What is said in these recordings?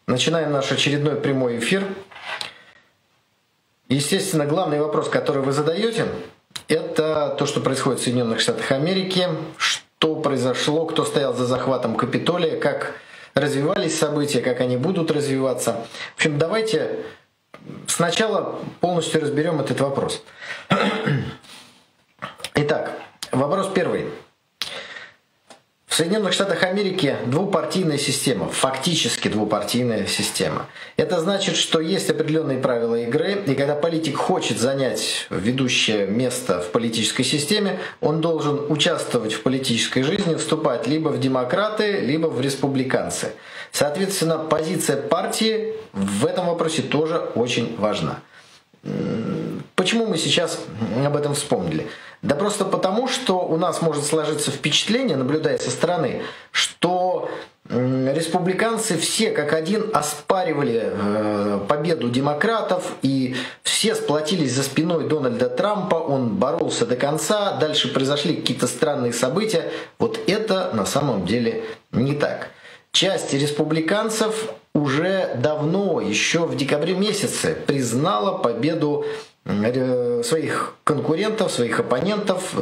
Начинаем наш очередной прямой эфир. Естественно, главный вопрос, который вы задаете, это то, что происходит в Соединенных Штатах Америки, что произошло, кто стоял за захватом Капитолия, как развивались события, как они будут развиваться. В общем, давайте сначала полностью разберем этот вопрос. Итак, вопрос первый. В Соединенных Штатах Америки двупартийная система, фактически двупартийная система. Это значит, что есть определенные правила игры, и когда политик хочет занять ведущее место в политической системе, он должен участвовать в политической жизни, вступать либо в демократы, либо в республиканцы. Соответственно, позиция партии в этом вопросе тоже очень важна. Почему мы сейчас об этом вспомнили? Да просто потому, что у нас может сложиться впечатление, наблюдая со стороны, что республиканцы все как один оспаривали победу демократов, и все сплотились за спиной Дональда Трампа, он боролся до конца, дальше произошли какие-то странные события. Вот это на самом деле не так. Часть республиканцев уже давно, еще в декабре месяце, признала победу своих конкурентов, своих оппонентов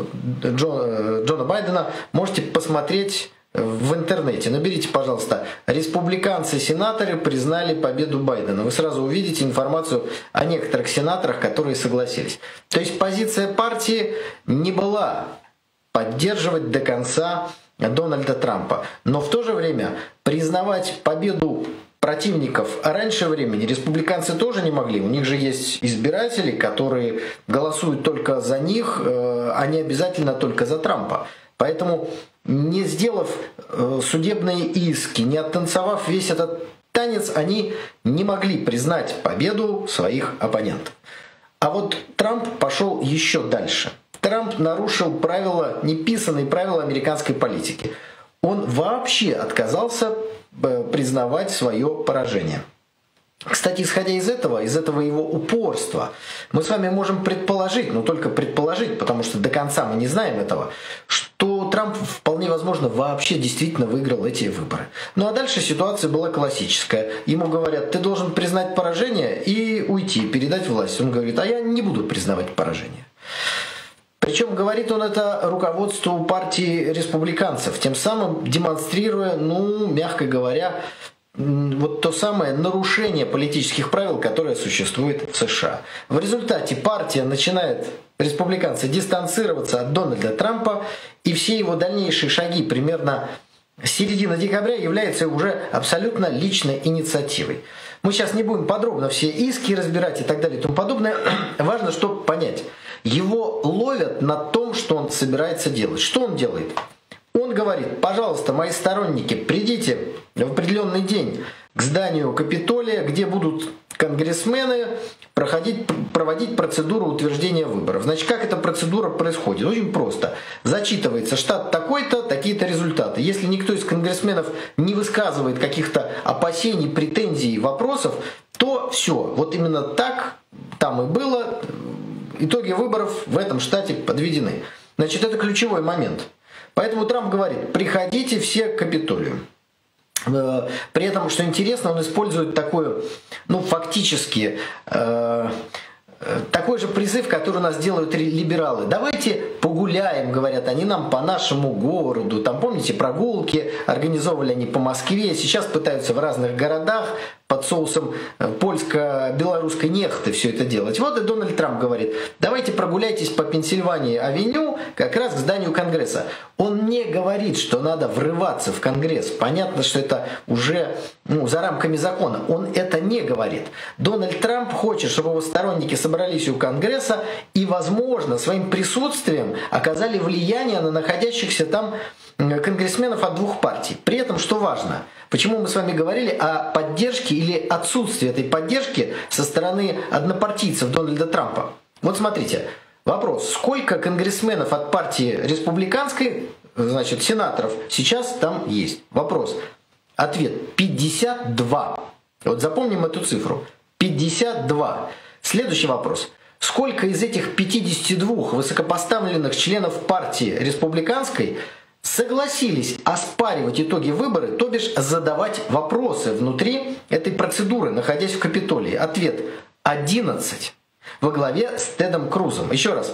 Джона Байдена. Можете посмотреть в интернете. Наберите, пожалуйста, республиканцы-сенаторы признали победу Байдена. Вы сразу увидите информацию о некоторых сенаторах, которые согласились. То есть позиция партии не была поддерживать до конца Дональда Трампа. Но в то же время признавать победу противников раньше времени республиканцы тоже не могли. У них же есть избиратели, которые голосуют только за них, а не обязательно только за Трампа. Поэтому, не сделав судебные иски, не оттанцевав весь этот танец, они не могли признать победу своих оппонентов. А вот Трамп пошел еще дальше. Трамп нарушил правила, неписанные правила американской политики. Он вообще отказался признавать свое поражение. Кстати, исходя из этого его упорства, мы с вами можем предположить, но только предположить, потому что до конца мы не знаем этого, что Трамп вполне возможно вообще действительно выиграл эти выборы. Ну а дальше ситуация была классическая. Ему говорят: ты должен признать поражение и уйти, передать власть. Он говорит: а я не буду признавать поражение. Причем говорит он это руководству партии республиканцев, тем самым демонстрируя, мягко говоря, вот то самое нарушение политических правил, которое существует в США. В результате партия начинает, республиканцы, дистанцироваться от Дональда Трампа, и все его дальнейшие шаги примерно с середины декабря являются уже абсолютно личной инициативой. Мы сейчас не будем подробно все иски разбирать и так далее и тому подобное. Важно, чтобы понять. Его ловят на том, что он собирается делать. Что он делает? Он говорит: пожалуйста, мои сторонники, придите в определенный день к зданию Капитолия, где будут конгрессмены проводить процедуру утверждения выборов. Значит, как эта процедура происходит? Очень просто. Зачитывается штат такой-то, такие-то результаты. Если никто из конгрессменов не высказывает каких-то опасений, претензий, вопросов, то все. Вот именно так там и было. Итоги выборов в этом штате подведены. Значит, это ключевой момент. Поэтому Трамп говорит: приходите все к Капитолию. При этом, что интересно, он использует такую, фактически, такой же призыв, который у нас делают либералы. Давайте погуляем, говорят они нам, по нашему городу. Там, помните, прогулки организовывали они по Москве. Сейчас пытаются в разных городах под соусом польско-белорусской нехты все это делать. Вот и Дональд Трамп говорит: давайте прогуляйтесь по Пенсильвании-авеню как раз к зданию Конгресса. Он не говорит, что надо врываться в Конгресс. Понятно, что это уже за рамками закона. Он это не говорит. Дональд Трамп хочет, чтобы его сторонники собрались у Конгресса и, возможно, своим присутствием оказали влияние на находящихся там конгрессменов от двух партий. При этом, что важно, почему мы с вами говорили о поддержке или отсутствии этой поддержки со стороны однопартийцев Дональда Трампа. Вот смотрите, вопрос: сколько конгрессменов от партии республиканской, значит, сенаторов, сейчас там есть? Вопрос. Ответ: 52. Вот запомним эту цифру. 52. Следующий вопрос. Сколько из этих 52 высокопоставленных членов партии республиканской согласились оспаривать итоги выборов, то бишь задавать вопросы внутри этой процедуры, находясь в Капитолии. Ответ – 11 во главе с Тедом Крузом. Еще раз,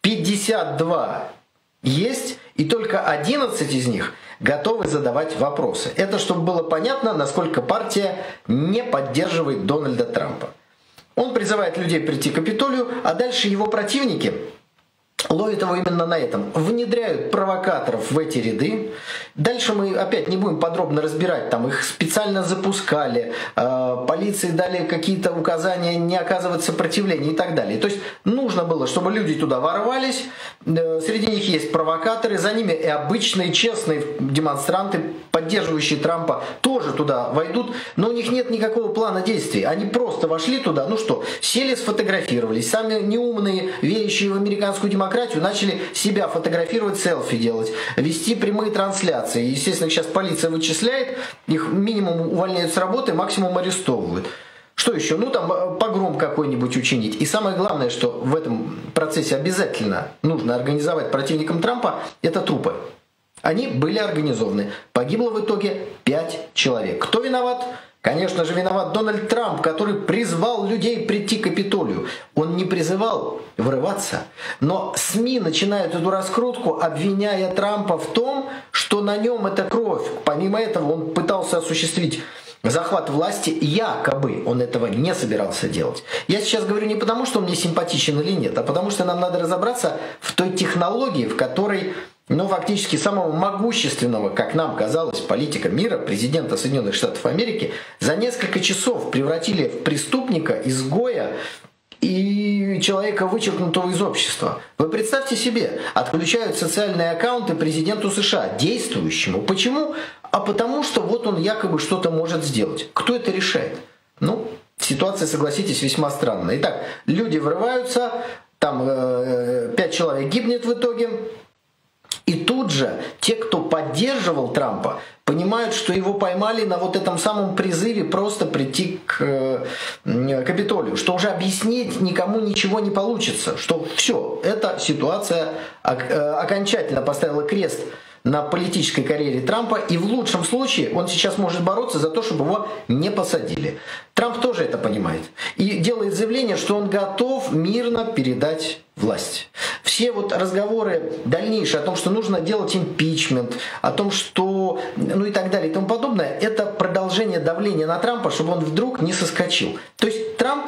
52 есть, и только 11 из них готовы задавать вопросы. Это чтобы было понятно, насколько партия не поддерживает Дональда Трампа. Он призывает людей прийти к Капитолию, а дальше его противники ловят его именно на этом. Внедряют провокаторов в эти ряды. Дальше мы опять не будем подробно разбирать. Там их специально запускали, полиции дали какие-то указания не оказывать сопротивления и так далее. То есть нужно было, чтобы люди туда ворвались. Среди них есть провокаторы, за ними и обычные честные демонстранты, поддерживающие Трампа, тоже туда войдут. Но у них нет никакого плана действий. Они просто вошли туда, ну что, сели, сфотографировались. Сами неумные, верящие в американскую демократию, начали себя фотографировать, селфи делать, вести прямые трансляции. Естественно, их сейчас полиция вычисляет, их минимум увольняют с работы, максимум арестовывают. Что еще? Ну там погром какой-нибудь учинить. И самое главное, что в этом процессе обязательно нужно организовать противникам Трампа, это трупы. Они были организованы. Погибло в итоге 5 человек. Кто виноват? Конечно же, виноват Дональд Трамп, который призвал людей прийти к Капитолию. Он не призывал врываться, но СМИ начинают эту раскрутку, обвиняя Трампа в том, что на нем эта кровь. Помимо этого, он пытался осуществить захват власти, якобы он этого не собирался делать. Я сейчас говорю не потому, что он мне симпатичен или нет, а потому что нам надо разобраться в той технологии, в которой, ну, фактически самого могущественного, как нам казалось, политика мира, президента Соединенных Штатов Америки, за несколько часов превратили в преступника, изгоя и человека, вычеркнутого из общества. Вы представьте себе, отключают социальные аккаунты президенту США, действующему. Почему? А потому что вот он якобы что-то может сделать. Кто это решает? Ну, ситуация, согласитесь, весьма странная. Итак, люди врываются, там 5 человек гибнет в итоге. И тут же те, кто поддерживал Трампа, понимают, что его поймали на вот этом самом призыве просто прийти к Капитолию, что уже объяснить никому ничего не получится, что все, эта ситуация окончательно поставила крест на политической карьере Трампа, и в лучшем случае он сейчас может бороться за то, чтобы его не посадили. Трамп тоже это понимает и делает заявление, что он готов мирно передать власть. Все вот разговоры дальнейшие о том, что нужно делать импичмент, о том, что, ну и так далее и тому подобное, это продолжение давления на Трампа, чтобы он вдруг не соскочил. То есть Трамп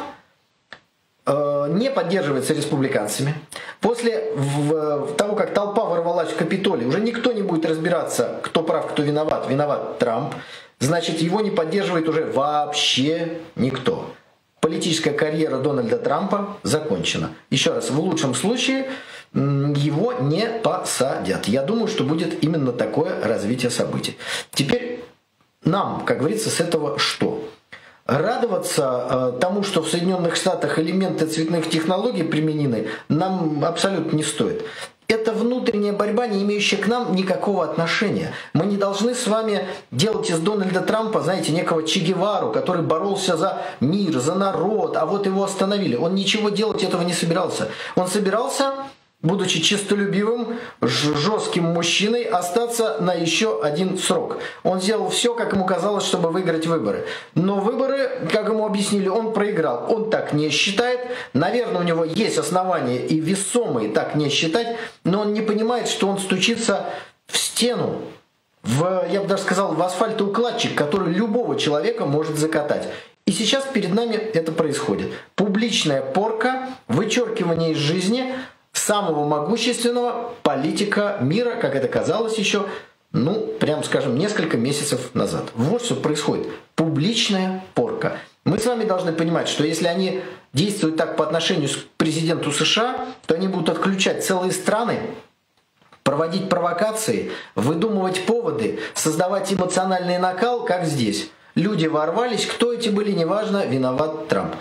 не поддерживается республиканцами. После того, как толпа ворвалась в Капитолий, уже никто не будет разбираться, кто прав, кто виноват. Виноват Трамп. Значит, его не поддерживает уже вообще никто. Политическая карьера Дональда Трампа закончена. Еще раз, в лучшем случае его не посадят. Я думаю, что будет именно такое развитие событий. Теперь нам, как говорится, с этого что? Радоваться тому, что в Соединенных Штатах элементы цветных технологий применены, нам абсолютно не стоит. Это внутренняя борьба, не имеющая к нам никакого отношения. Мы не должны с вами делать из Дональда Трампа, знаете, некого Че Гевару, который боролся за мир, за народ, а вот его остановили. Он ничего делать этого не собирался. Он собирался, будучи честолюбивым, жестким мужчиной, остаться на еще один срок. Он сделал все, как ему казалось, чтобы выиграть выборы. Но выборы, как ему объяснили, он проиграл. Он так не считает. Наверное, у него есть основания и весомые так не считать, но он не понимает, что он стучится в стену, я бы даже сказал, в асфальтоукладчик, который любого человека может закатать. И сейчас перед нами это происходит. Публичная порка, вычеркивание из жизни самого могущественного политика мира, как это казалось еще, ну, прям скажем, несколько месяцев назад. Вот что происходит. Публичная порка. Мы с вами должны понимать, что если они действуют так по отношению к президенту США, то они будут отключать целые страны, проводить провокации, выдумывать поводы, создавать эмоциональный накал, как здесь. Люди ворвались, кто эти были, неважно, виноват Трамп.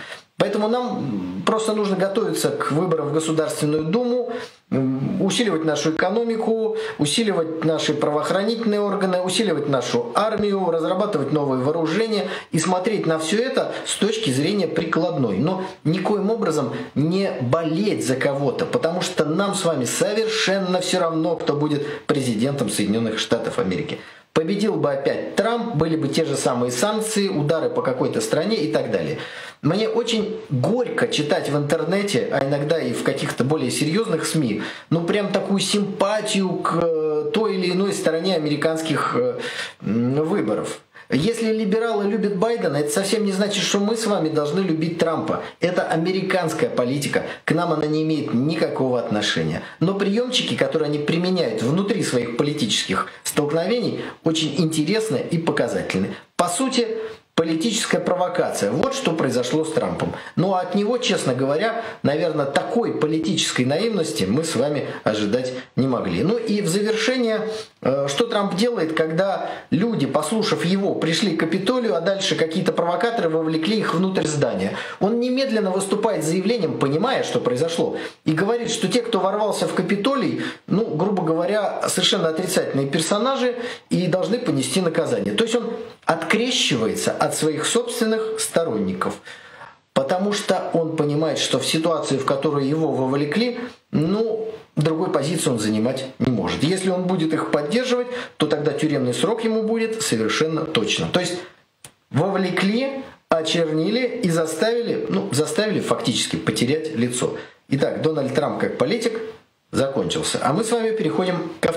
Поэтому нам просто нужно готовиться к выборам в Государственную Думу, усиливать нашу экономику, усиливать наши правоохранительные органы, усиливать нашу армию, разрабатывать новые вооружения и смотреть на все это с точки зрения прикладной. Но никоим образом не болеть за кого-то, потому что нам с вами совершенно все равно, кто будет президентом Соединенных Штатов Америки. Победил бы опять Трамп, были бы те же самые санкции, удары по какой-то стране и так далее. Мне очень горько читать в интернете, а иногда и в каких-то более серьезных СМИ, ну прям такую симпатию к той или иной стороне американских выборов. Если либералы любят Байдена, это совсем не значит, что мы с вами должны любить Трампа. Это американская политика, к нам она не имеет никакого отношения. Но приемчики, которые они применяют внутри своих политических столкновений, очень интересны и показательны. По сути, политическая провокация. Вот что произошло с Трампом. Но от него, честно говоря, наверное, такой политической наивности мы с вами ожидать не могли. Ну и в завершение, что Трамп делает, когда люди, послушав его, пришли к Капитолию, а дальше какие-то провокаторы вовлекли их внутрь здания. Он немедленно выступает с заявлением, понимая, что произошло, и говорит, что те, кто ворвался в Капитолий, ну, грубо говоря, совершенно отрицательные персонажи и должны понести наказание. То есть он открещивается от своих собственных сторонников, потому что он понимает, что в ситуации, в которую его вовлекли, ну, другой позиции он занимать не может. Если он будет их поддерживать, то тогда тюремный срок ему будет совершенно точно. То есть вовлекли, очернили и заставили фактически потерять лицо. Итак, Дональд Трамп как политик закончился. А мы с вами переходим ко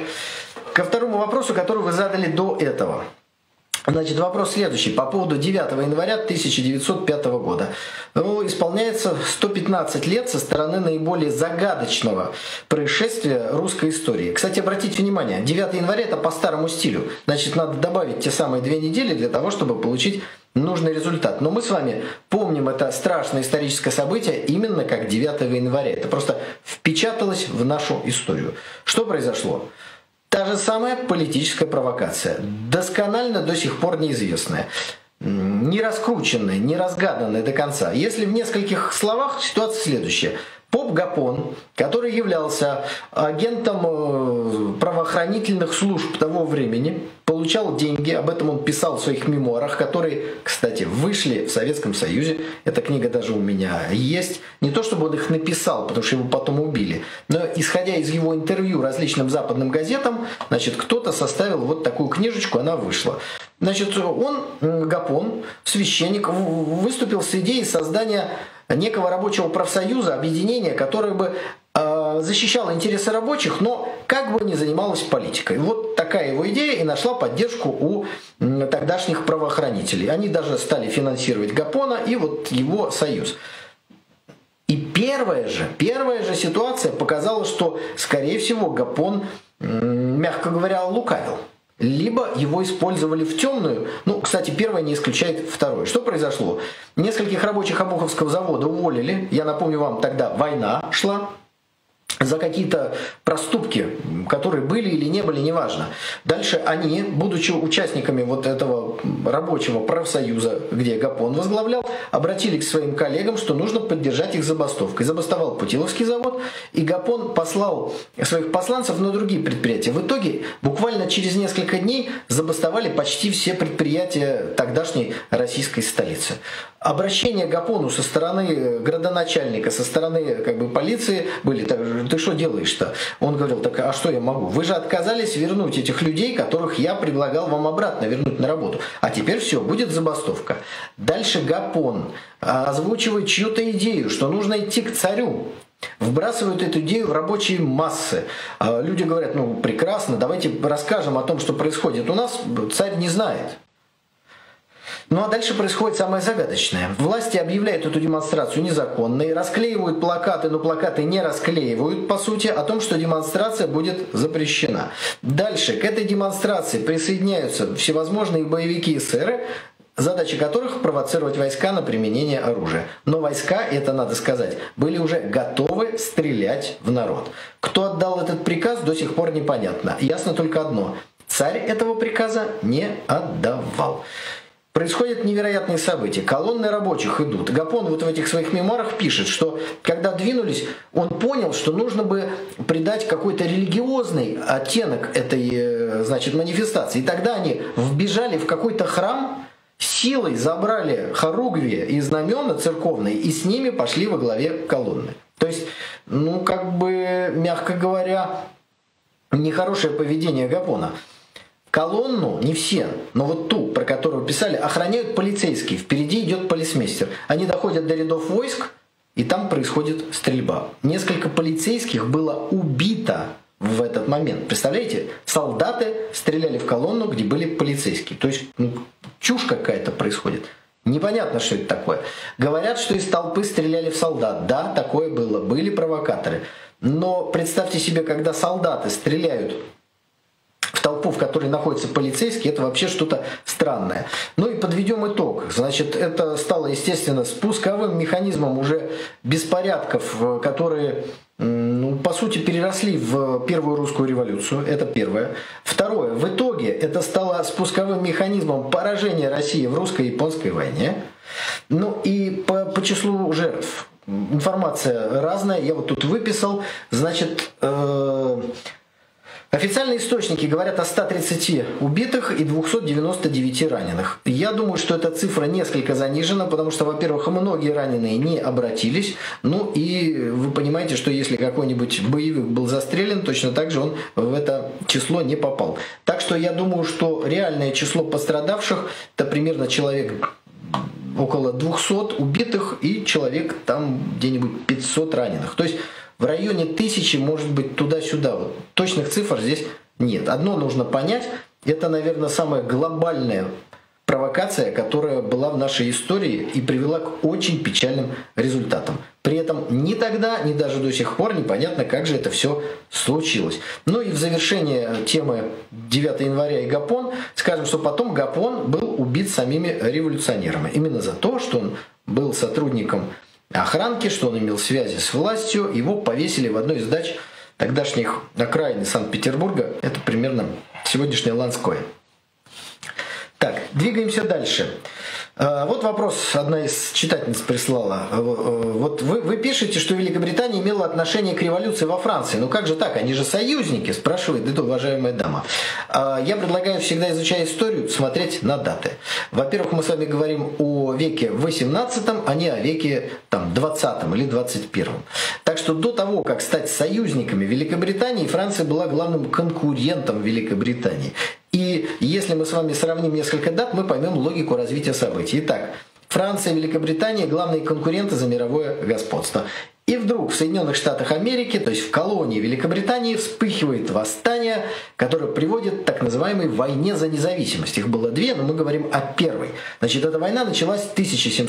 второму вопросу, который вы задали до этого. Значит, вопрос следующий. По поводу 9 января 1905 года. Ну, исполняется 115 лет со стороны наиболее загадочного происшествия русской истории. Кстати, обратите внимание, 9 января это по старому стилю. Значит, надо добавить те самые 2 недели для того, чтобы получить нужный результат. Но мы с вами помним это страшное историческое событие именно как 9 января. Это просто впечаталось в нашу историю. Что произошло? Та же самая политическая провокация, досконально до сих пор неизвестная, не раскрученная, не разгаданная до конца. Если в нескольких словах, ситуация следующая. Поп Гапон, который являлся агентом правоохранительных служб того времени, получал деньги, об этом он писал в своих мемуарах, которые, кстати, вышли в Советском Союзе. Эта книга даже у меня есть. Не то чтобы он их написал, потому что его потом убили, но исходя из его интервью различным западным газетам, значит, кто-то составил вот такую книжечку, она вышла. Значит, он, Гапон, священник, выступил с идеей создания некого рабочего профсоюза, объединения, которое бы защищало интересы рабочих, но как бы не занималось политикой. Вот такая его идея и нашла поддержку у тогдашних правоохранителей. Они даже стали финансировать Гапона и вот его союз. И первая же ситуация показала, что, скорее всего, Гапон, мягко говоря, лукавил. Либо его использовали в темную. Ну, кстати, первое не исключает второе. Что произошло? Нескольких рабочих Обуховского завода уволили. Я напомню вам, тогда война шла. За какие-то проступки, которые были или не были, неважно. Дальше они, будучи участниками вот этого рабочего профсоюза, где Гапон возглавлял, обратились к своим коллегам, что нужно поддержать их забастовкой. Забастовал Путиловский завод, и Гапон послал своих посланцев на другие предприятия. В итоге, буквально через несколько дней забастовали почти все предприятия тогдашней российской столицы. Обращения к Гапону со стороны градоначальника, со стороны полиции были: ты что делаешь-то? Он говорил: так а что я могу? Вы же отказались вернуть этих людей, которых я предлагал вам обратно вернуть на работу. А теперь все, будет забастовка. Дальше Гапон озвучивает чью-то идею, что нужно идти к царю. Вбрасывают эту идею в рабочие массы. Люди говорят: ну прекрасно, давайте расскажем о том, что происходит у нас. Царь не знает. Ну а дальше происходит самое загадочное. Власти объявляют эту демонстрацию незаконной, расклеивают плакаты, но плакаты не расклеивают, по сути, о том, что демонстрация будет запрещена. Дальше к этой демонстрации присоединяются всевозможные боевики и эсеры, задача которых провоцировать войска на применение оружия. Но войска, это надо сказать, были уже готовы стрелять в народ. Кто отдал этот приказ, до сих пор непонятно. Ясно только одно: царь этого приказа не отдавал. происходят невероятные события. Колонны рабочих идут. Гапон вот в этих своих мемуарах пишет, что когда двинулись, он понял, что нужно бы придать какой-то религиозный оттенок этой, значит, манифестации. И тогда они вбежали в какой-то храм, силой забрали хоругви и знамена церковные, и с ними пошли во главе колонны. То есть, ну, как бы, мягко говоря, нехорошее поведение Гапона. Колонну, не все, но вот ту, про которую писали, охраняют полицейские. Впереди идет полицмейстер. Они доходят до рядов войск, и там происходит стрельба. Несколько полицейских было убито в этот момент. Представляете? Солдаты стреляли в колонну, где были полицейские. То есть, ну, чушь какая-то происходит. Непонятно, что это такое. Говорят, что из толпы стреляли в солдат. Да, такое было. Были провокаторы. Но представьте себе, когда солдаты стреляют в толпу, в которой находятся полицейские, это вообще что-то странное. Ну и подведем итог. Значит, это стало, естественно, спусковым механизмом уже беспорядков, которые, ну, по сути, переросли в первую русскую революцию. Это первое. Второе. В итоге это стало спусковым механизмом поражения России в русско-японской войне. Ну и по числу жертв. Информация разная. Я вот тут выписал. Значит, официальные источники говорят о 130 убитых и 299 раненых. Я думаю, что эта цифра несколько занижена, потому что, во-первых, многие раненые не обратились. Ну и вы понимаете, что если какой-нибудь боевик был застрелен, точно так же он в это число не попал. Так что я думаю, что реальное число пострадавших – это примерно человек около 200 убитых и человек там где-нибудь 500 раненых. То есть в районе 1000, может быть, туда-сюда. Вот. Точных цифр здесь нет. Одно нужно понять, это, наверное, самая глобальная провокация, которая была в нашей истории и привела к очень печальным результатам. При этом ни тогда, ни даже до сих пор непонятно, как же это все случилось. Ну и в завершение темы 9 января и Гапон, скажем, что потом Гапон был убит самими революционерами. Именно за то, что он был сотрудником охранки, что он имел связи с властью. Его повесили в одной из дач тогдашних окраин Санкт-Петербурга. Это примерно сегодняшнее Ланское. Так, двигаемся дальше. Вот вопрос одна из читательниц прислала. Вот вы пишете, что Великобритания имела отношение к революции во Франции. Ну как же так? Они же союзники, спрашивает эта уважаемая дама. Я предлагаю, всегда изучая историю, смотреть на даты. Во-первых, мы с вами говорим о веке 18, а не о веке там, 20 или 21. Так что до того, как стать союзниками Великобритании, Франция была главным конкурентом Великобритании. И если мы с вами сравним несколько дат, мы поймем логику развития событий. Итак, Франция и Великобритания – главные конкуренты за мировое господство. И вдруг в Соединенных Штатах Америки, то есть в колонии Великобритании, вспыхивает восстание, которое приводит к так называемой войне за независимость. Их было две, но мы говорим о первой. Значит, эта война началась в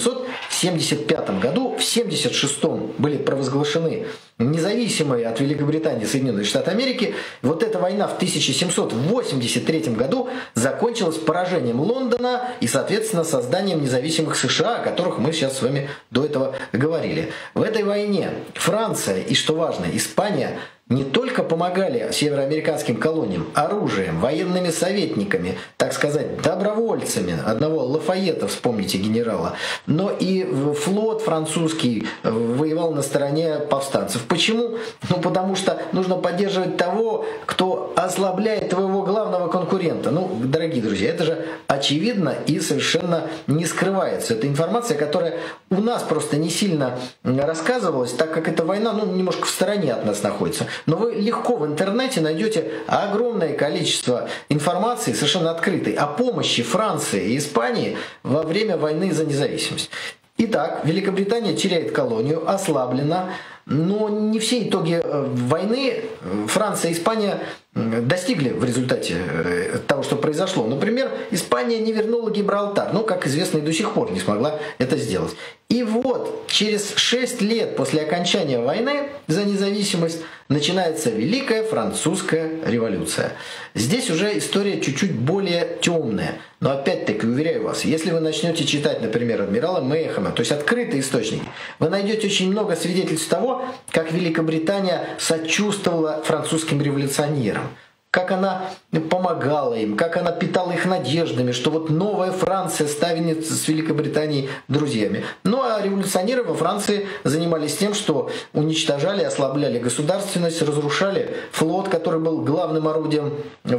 1775 году. В 1776 были провозглашены независимые от Великобритании Соединенные Штаты Америки. Вот эта война в 1783 году закончилась поражением Лондона и, соответственно, созданием независимых США, о которых мы сейчас с вами до этого говорили. В этой войне Франция и, что важно, Испания не только помогали североамериканским колониям оружием, военными советниками, так сказать, добровольцами, одного Лафайета, вспомните генерала, но и флот французский воевал на стороне повстанцев. Почему? Ну, потому что нужно поддерживать того, кто ослабляет твоего главного конкурента. Ну, дорогие друзья, это же очевидно и совершенно не скрывается. Это информация, которая у нас просто не сильно рассказывалась, так как эта война, ну, немножко в стороне от нас находится. Но вы легко в интернете найдете огромное количество информации, совершенно открытой, о помощи Франции и Испании во время войны за независимость. Итак, Великобритания теряет колонию, ослаблена, но не все итоги войны Франция и Испания достигли в результате того, что произошло. Например, Испания не вернула Гибралтар, но, как известно, и до сих пор не смогла это сделать. И вот через 6 лет после окончания войны за независимость начинается Великая Французская революция. Здесь уже история чуть-чуть более темная. Но опять-таки, уверяю вас, если вы начнете читать, например, адмирала Мейхема, то есть открытые источники, вы найдете очень много свидетельств того, как Великобритания сочувствовала французским революционерам. как она помогала им, как она питала их надеждами, что вот новая Франция станет с Великобританией друзьями. Ну а революционеры во Франции занимались тем, что уничтожали, ослабляли государственность, разрушали флот, который был главным орудием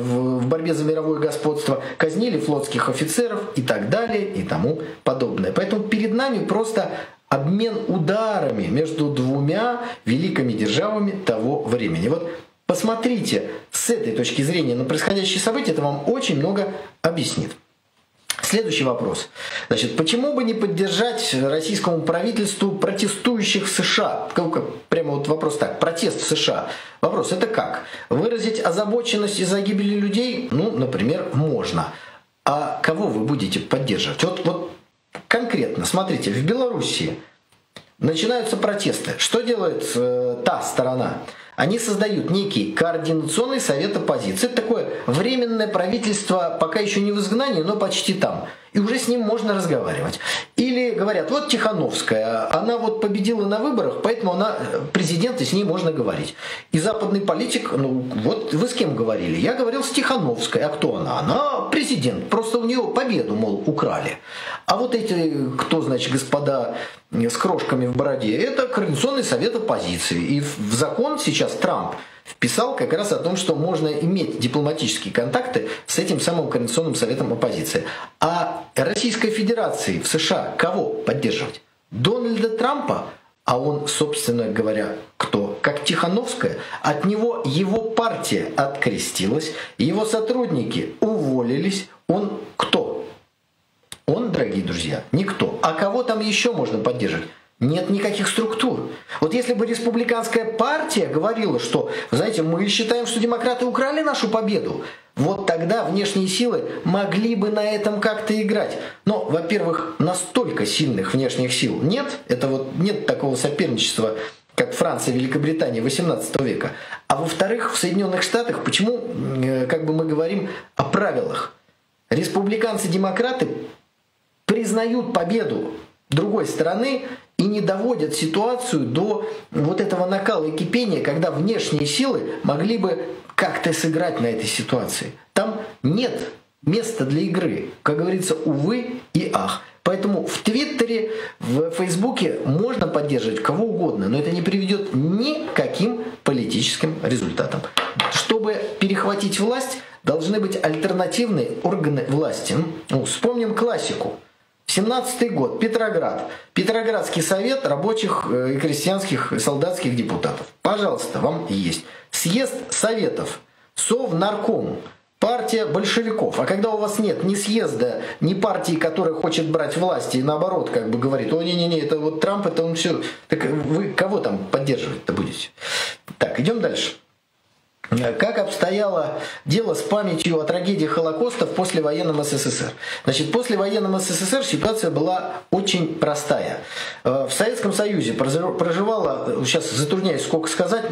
в борьбе за мировое господство, казнили флотских офицеров и так далее и тому подобное. Поэтому перед нами просто обмен ударами между двумя великими державами того времени. Вот посмотрите с этой точки зрения на происходящие события, это вам очень много объяснит. Следующий вопрос. Значит, почему бы не поддержать российскому правительству протестующих в США? Прямо вот вопрос так. Протест в США. Вопрос, это как? Выразить озабоченность из-за гибели людей? Ну, например, можно. А кого вы будете поддерживать? Вот конкретно, смотрите, в Белоруссии начинаются протесты. Что делает та сторона? Они создают некий координационный совет оппозиции. Это такое временное правительство, пока еще не в изгнании, но почти там. И уже с ним можно разговаривать. Или говорят, вот Тихановская, она вот победила на выборах, поэтому она президент, и с ней можно говорить. И западный политик, ну вот вы с кем говорили? Я говорил с Тихановской. А кто она? Она президент. Просто у нее победу, мол, украли. А вот эти, кто, значит, господа с крошками в бороде, это Координационный совет оппозиции. И в закон сейчас Трамп вписал как раз о том, что можно иметь дипломатические контакты с этим самым Координационным советом оппозиции. А Российской Федерации в США кого поддерживать? Дональда Трампа? А он, собственно говоря, кто? Как Тихановская. От него его партия открестилась, его сотрудники уволились. Он кто? Он, дорогие друзья, никто. А кого там еще можно поддерживать? Нет никаких структур. Вот если бы республиканская партия говорила, что, знаете, мы считаем, что демократы украли нашу победу, вот тогда внешние силы могли бы на этом как-то играть. Но, во-первых, настолько сильных внешних сил нет. Это вот нет такого соперничества, как Франция, Великобритания 18 века. А во-вторых, в Соединенных Штатах, почему, как бы мы говорим о правилах? Республиканцы-демократы признают победу другой стороны и не доводят ситуацию до вот этого накала и кипения, когда внешние силы могли бы как-то сыграть на этой ситуации. Там нет места для игры. Как говорится, увы и ах. Поэтому в Твиттере, в Фейсбуке можно поддерживать кого угодно, но это не приведет ни к каким политическим результатам. Чтобы перехватить власть, должны быть альтернативные органы власти. Ну, вспомним классику. 17-й год, Петроград. Петроградский совет рабочих и крестьянских и солдатских депутатов. Пожалуйста, вам есть. Съезд советов, Совнарком, партия большевиков. А когда у вас нет ни съезда, ни партии, которая хочет брать власть, и наоборот, как бы говорит, о, не-не-не, это вот Трамп, это он все. Так вы кого там поддерживать-то будете? Так, идем дальше. Как обстояло дело с памятью о трагедии Холокоста в послевоенном СССР? Значит, в послевоенном СССР ситуация была очень простая. В Советском Союзе проживало, сейчас затрудняюсь сколько сказать,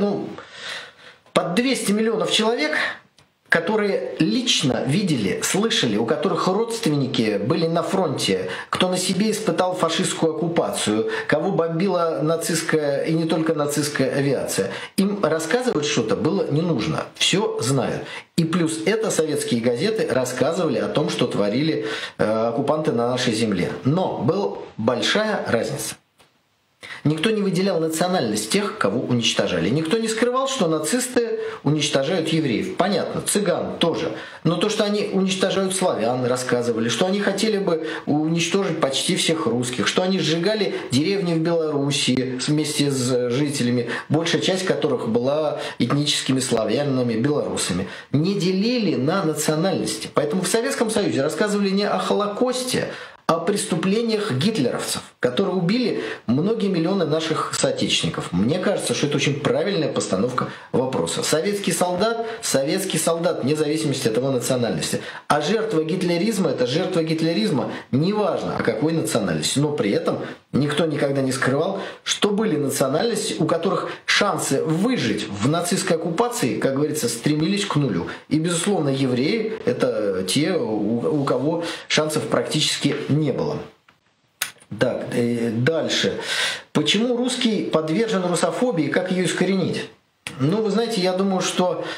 под 200 миллионов человек, которые лично видели, слышали, у которых родственники были на фронте, кто на себе испытал фашистскую оккупацию, кого бомбила нацистская и не только нацистская авиация. Им рассказывать что-то было не нужно. Все знают. И плюс это советские газеты рассказывали о том, что творили оккупанты на нашей земле. Но была большая разница. Никто не выделял национальность тех, кого уничтожали. Никто не скрывал, что нацисты уничтожают евреев. Понятно, цыган тоже. Но то, что они уничтожают славян, рассказывали, что они хотели бы уничтожить почти всех русских, что они сжигали деревни в Белоруссии вместе с жителями, большая часть которых была этническими славянами, белорусами. Не делили на национальности. Поэтому в Советском Союзе рассказывали не о Холокосте, о преступлениях гитлеровцев, которые убили многие миллионы наших соотечественников. Мне кажется, что это очень правильная постановка вопроса. Советский солдат, вне зависимости от его национальности. А жертва гитлеризма – это жертва гитлеризма, неважно о какой национальности. Но при этом никто никогда не скрывал, что были национальности, у которых шансы выжить в нацистской оккупации, как говорится, стремились к нулю. И, безусловно, евреи – это те, у кого шансов практически не было. Так, дальше. Почему русский подвержен русофобии, как ее искоренить? Вы знаете, я думаю, что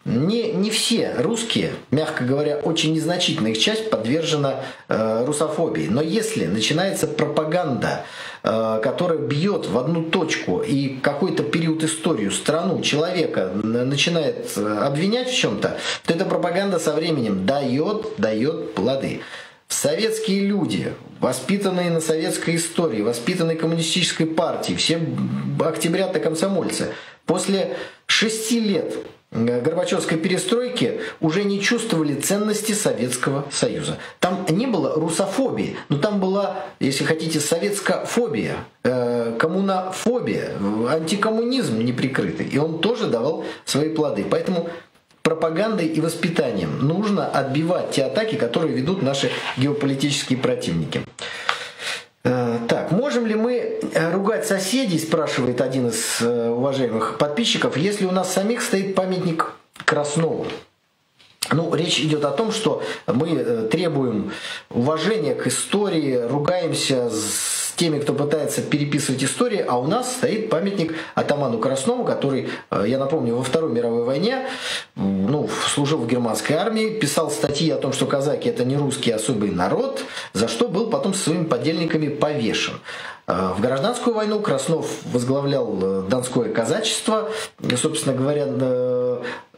не все русские, мягко говоря, очень незначительная их часть подвержена русофобии. Но если начинается пропаганда, которая бьет в одну точку и какой-то период истории страну, человека начинает обвинять в чем-то, то эта пропаганда со временем дает плоды. Советские люди, воспитанные на советской истории, воспитанные коммунистической партией, все октябрята-комсомольцы, после 6 лет Горбачевской перестройки уже не чувствовали ценности Советского Союза. Там не было русофобии, но там была, если хотите, советскофобия, коммунофобия, антикоммунизм неприкрытый. И он тоже давал свои плоды. Поэтому пропагандой и воспитанием нужно отбивать те атаки, которые ведут наши геополитические противники. Так, можем ли мы ругать соседей, спрашивает один из уважаемых подписчиков, если у нас самих стоит памятник Краснову? Ну, речь идет о том, что мы требуем уважения к истории, ругаемся с теми, кто пытается переписывать историю, а у нас стоит памятник атаману Краснову, который, я напомню, во Второй мировой войне служил в германской армии, писал статьи о том, что казаки это не русский особый народ, за что был потом со своими подельниками повешен. В гражданскую войну Краснов возглавлял Донское казачество, собственно говоря,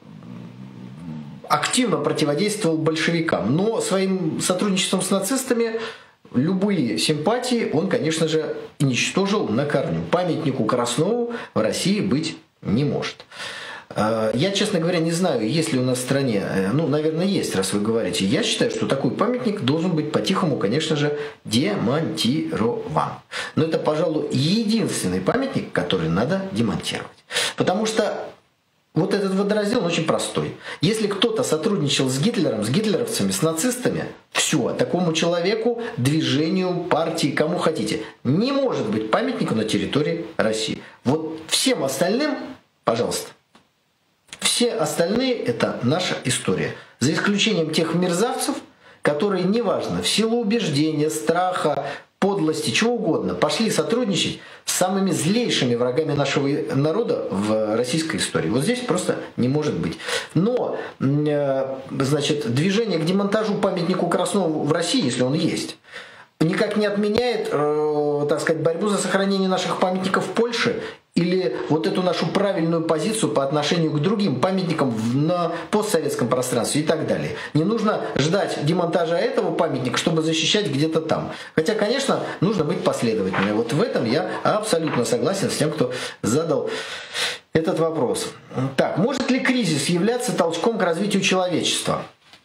активно противодействовал большевикам, но своим сотрудничеством с нацистами любые симпатии он, конечно же, уничтожил на корню. Памятнику Краснову в России быть не может. Я, честно говоря, не знаю, есть ли у нас в стране, наверное, есть, раз вы говорите. Я считаю, что такой памятник должен быть по-тихому, конечно же, демонтирован. Но это, пожалуй, единственный памятник, который надо демонтировать. Потому что вот этот водораздел он очень простой. Если кто-то сотрудничал с Гитлером, с гитлеровцами, с нацистами, все, такому человеку, движению, партии, кому хотите, не может быть памятника на территории России. Вот всем остальным, пожалуйста. Все остальные – это наша история. За исключением тех мерзавцев, которые, неважно, в силу убеждения, страха, подлости, чего угодно, пошли сотрудничать с самыми злейшими врагами нашего народа в российской истории. Вот здесь просто не может быть. Но, движение к демонтажу памятнику Краснову в России, если он есть, никак не отменяет, борьбу за сохранение наших памятников в Польше или вот эту нашу правильную позицию по отношению к другим памятникам на постсоветском пространстве и так далее. Не нужно ждать демонтажа этого памятника, чтобы защищать где-то там. Хотя, конечно, нужно быть последовательным. Вот в этом я абсолютно согласен с тем, кто задал этот вопрос. Так, может ли кризис являться толчком к развитию человечества?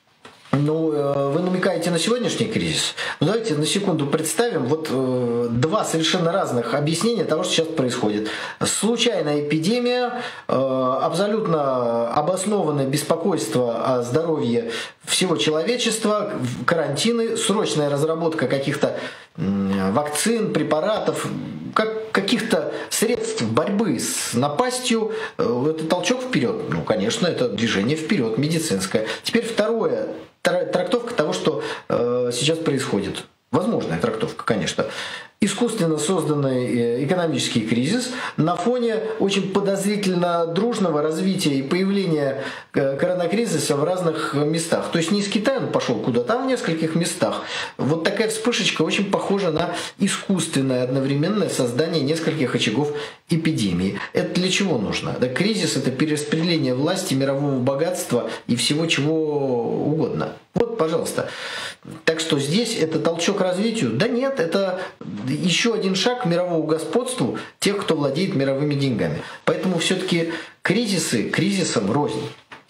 Вы намекаете на сегодняшний кризис. Давайте на секунду представим два совершенно разных объяснения того, что сейчас происходит. Случайная эпидемия, абсолютно обоснованное беспокойство о здоровье всего человечества, карантины, срочная разработка каких-то вакцин, препаратов, каких-то средств борьбы с напастью. Это толчок вперед. Конечно, это движение вперед, медицинское. Теперь второе. Трактовка того, что сейчас происходит. Возможная трактовка, конечно. Искусственно созданный экономический кризис на фоне очень подозрительно дружного развития и появления коронакризиса в разных местах. То есть не из Китая он пошел куда-то, а в нескольких местах. Вот такая вспышечка очень похожа на искусственное одновременное создание нескольких очагов эпидемии. Это для чего нужно? Да, кризис – это перераспределение власти, мирового богатства и всего чего угодно. Вот, пожалуйста. Так что здесь это толчок к развитию? Да нет, это еще один шаг к мировому господству тех, кто владеет мировыми деньгами. Поэтому все-таки кризисы кризисом рознь.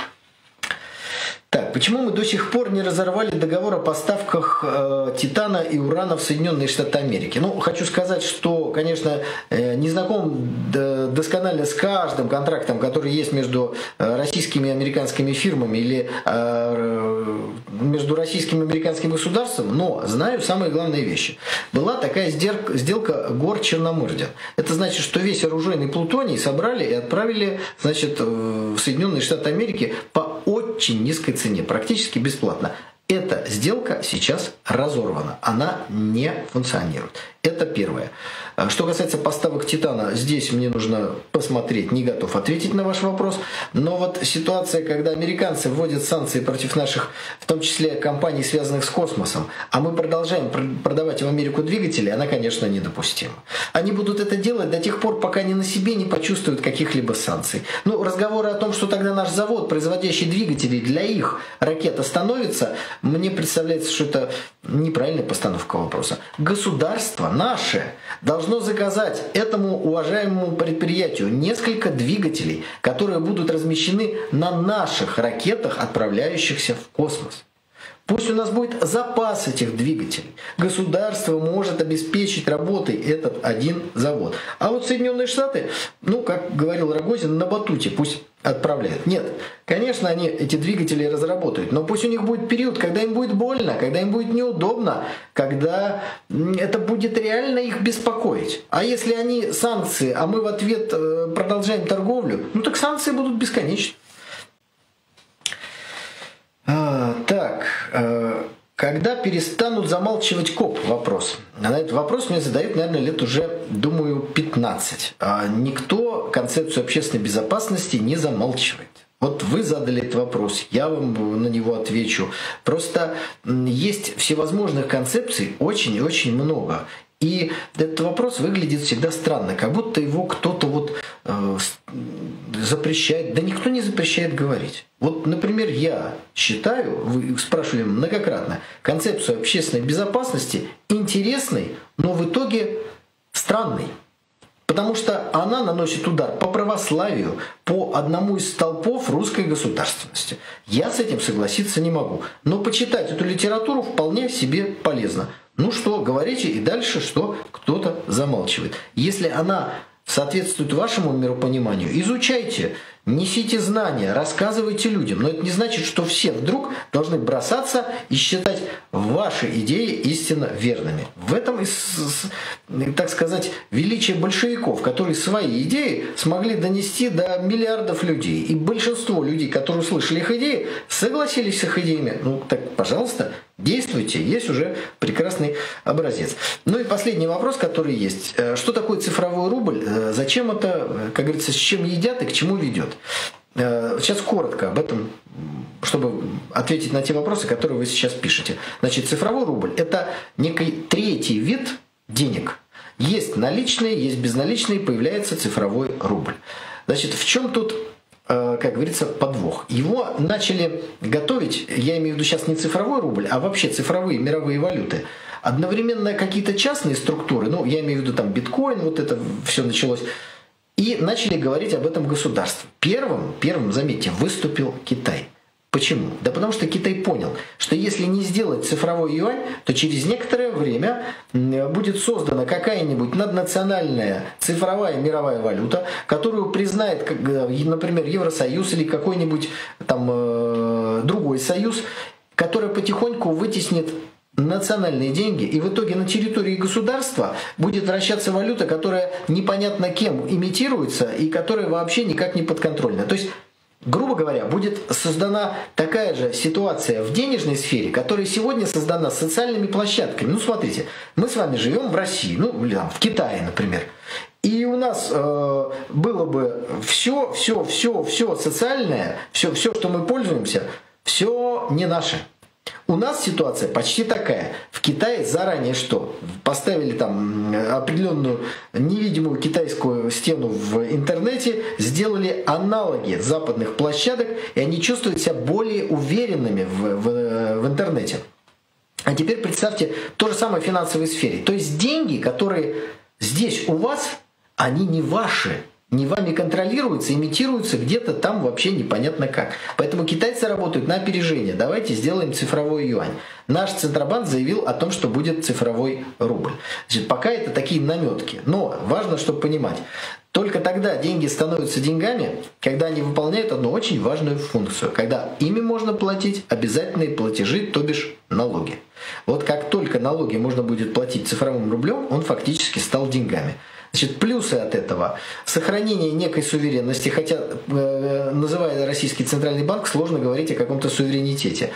Так, почему мы до сих пор не разорвали договор о поставках титана и урана в Соединенные Штаты Америки? Хочу сказать, что, конечно, не знаком досконально с каждым контрактом, который есть между российскими и американскими фирмами или между российским и американским государством, но знаю самые главные вещи. Была такая сделка Гор-Черномырдин. Это значит, что весь оружейный плутоний собрали и отправили, в Соединенные Штаты Америки по очень низкой цене, практически бесплатно. Эта сделка сейчас разорвана, она не функционирует. Это первое. Что касается поставок титана, здесь мне нужно посмотреть, не готов ответить на ваш вопрос. Но вот ситуация, когда американцы вводят санкции против наших, в том числе компаний, связанных с космосом, а мы продолжаем продавать в Америку двигатели, она, конечно, недопустима. Они будут это делать до тех пор, пока они на себе не почувствуют каких-либо санкций. Ну, разговоры о том, что тогда наш завод, производящий двигатели для их ракет, остановится, мне представляется, что это неправильная постановка вопроса. Государство наше должно заказать этому уважаемому предприятию несколько двигателей, которые будут размещены на наших ракетах, отправляющихся в космос. Пусть у нас будет запас этих двигателей. Государство может обеспечить работой этот один завод. А вот Соединенные Штаты, ну, как говорил Рогозин, на батуте пусть отправляют. Нет, конечно, они эти двигатели разработают, но пусть у них будет период, когда им будет больно, когда им будет неудобно, когда это будет реально их беспокоить. А если они санкции, а мы в ответ продолжаем торговлю, ну так санкции будут бесконечны. Когда перестанут замалчивать КОП? Вопрос. На этот вопрос мне задают, наверное, лет уже, думаю, 15. Никто концепцию общественной безопасности не замалчивает. Вот вы задали этот вопрос, я вам на него отвечу. Просто есть всевозможных концепций очень и очень много. И этот вопрос выглядит всегда странно, как будто его кто-то вот запрещает. Да никто не запрещает говорить. Вот, например, я считаю, вы спрашивали многократно, концепцию общественной безопасности интересной, но в итоге странной. Потому что она наносит удар по православию, по одному из столпов русской государственности. Я с этим согласиться не могу. Но почитать эту литературу вполне себе полезно. Ну что, говорите и дальше, что кто-то замалчивает. Если она соответствует вашему миропониманию, изучайте, несите знания, рассказывайте людям. Но это не значит, что все вдруг должны бросаться и считать ваши идеи истинно верными. В этом, так сказать, величие большевиков, которые свои идеи смогли донести до миллиардов людей. И большинство людей, которые услышали их идеи, согласились с их идеями. Ну так, пожалуйста, действуйте, есть уже прекрасный образец. Ну и последний вопрос, который есть. Что такое цифровой рубль? Зачем это, как говорится, с чем едят и к чему ведет? Сейчас коротко об этом, чтобы ответить на те вопросы, которые вы сейчас пишете. Значит, цифровой рубль – это некий третий вид денег. Есть наличные, есть безналичные, появляется цифровой рубль. Значит, в чем тут, как говорится, подвох? Его начали готовить, я имею в виду сейчас не цифровой рубль, а вообще цифровые мировые валюты. Одновременно какие-то частные структуры, ну, я имею в виду там биткоин, вот это все началось, и начали говорить об этом государство. Первым, заметьте, выступил Китай. Почему? Да потому что Китай понял, что если не сделать цифровой юань, то через некоторое время будет создана какая-нибудь наднациональная цифровая мировая валюта, которую признает, например, Евросоюз или какой-нибудь там другой союз, которая потихоньку вытеснит национальные деньги, и в итоге на территории государства будет вращаться валюта, которая непонятно кем имитируется и которая вообще никак не подконтрольна. То есть, грубо говоря, будет создана такая же ситуация в денежной сфере, которая сегодня создана социальными площадками. Ну, смотрите, мы с вами живем в России, ну, или там, в Китае, например. И у нас было бы все социальное, все, что мы пользуемся, все не наше. У нас ситуация почти такая. В Китае заранее что? Поставили там определенную невидимую китайскую стену в интернете, сделали аналоги западных площадок, и они чувствуют себя более уверенными в интернете. А теперь представьте то же самое в финансовой сфере. То есть деньги, которые здесь у вас, они не ваши. Не вами контролируются, имитируются где-то там вообще непонятно как. Поэтому китайцы работают на опережение. Давайте сделаем цифровой юань. Наш Центробанк заявил о том, что будет цифровой рубль. Значит, пока это такие наметки. Но важно, чтобы понимать. Только тогда деньги становятся деньгами, когда они выполняют одну очень важную функцию. Когда ими можно платить обязательные платежи, то бишь налоги. Вот как только налоги можно будет платить цифровым рублем, он фактически стал деньгами. Значит, плюсы от этого – сохранение некой суверенности, хотя, называя Российский Центральный банк, сложно говорить о каком-то суверенитете.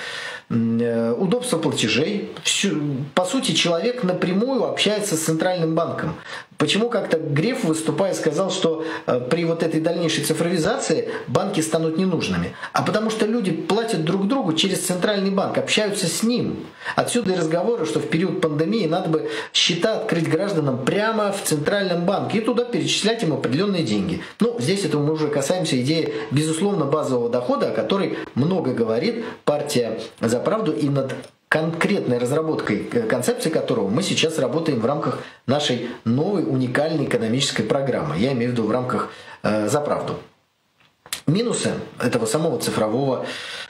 удобство платежей. По сути, человек напрямую общается с Центральным банком. Почему как-то Греф, выступая, сказал, что при вот этой дальнейшей цифровизации банки станут ненужными? А потому что люди платят друг другу через Центральный банк, общаются с ним. Отсюда и разговоры, что в период пандемии надо бы счета открыть гражданам прямо в Центральном банке и туда перечислять им определенные деньги. Ну, здесь это мы уже касаемся идеи, безусловно, базового дохода, о которой много говорит партия «За правду», и над конкретной разработкой концепции которого мы сейчас работаем в рамках нашей новой уникальной экономической программы. Я имею в виду в рамках «За правду». Минусы этого самого цифровых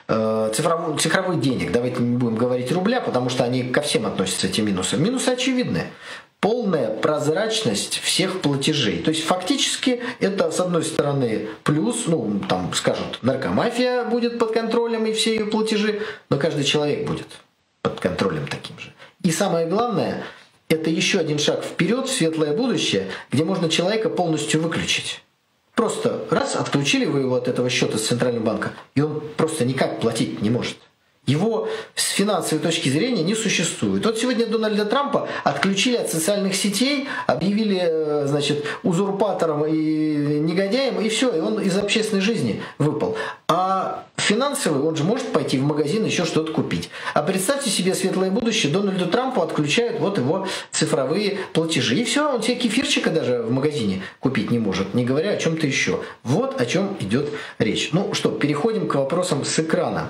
денег, давайте не будем говорить рубля, потому что они ко всем относятся, эти минусы. Минусы очевидны. Полная прозрачность всех платежей. То есть фактически это, с одной стороны, плюс, ну, там скажут, наркомафия будет под контролем и все ее платежи, но каждый человек будет под контролем таким же. И самое главное, это еще один шаг вперед в светлое будущее, где можно человека полностью выключить. Просто раз, отключили вы его от этого счета с Центрального банка, и он просто никак платить не может. Его с финансовой точки зрения не существует. Вот сегодня Дональда Трампа отключили от социальных сетей, объявили, значит, узурпатором и негодяем, и все, и он из общественной жизни выпал. А финансовый, он же может пойти в магазин еще что-то купить. А представьте себе светлое будущее, Дональду Трампу отключают вот его цифровые платежи. И все, он себе кефирчика даже в магазине купить не может, не говоря о чем-то еще. Вот о чем идет речь. Ну что, переходим к вопросам с экрана.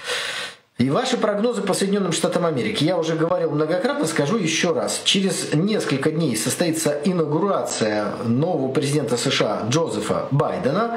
И ваши прогнозы по Соединенным Штатам Америки. Я уже говорил многократно, скажу еще раз. Через несколько дней состоится инаугурация нового президента США Джозефа Байдена.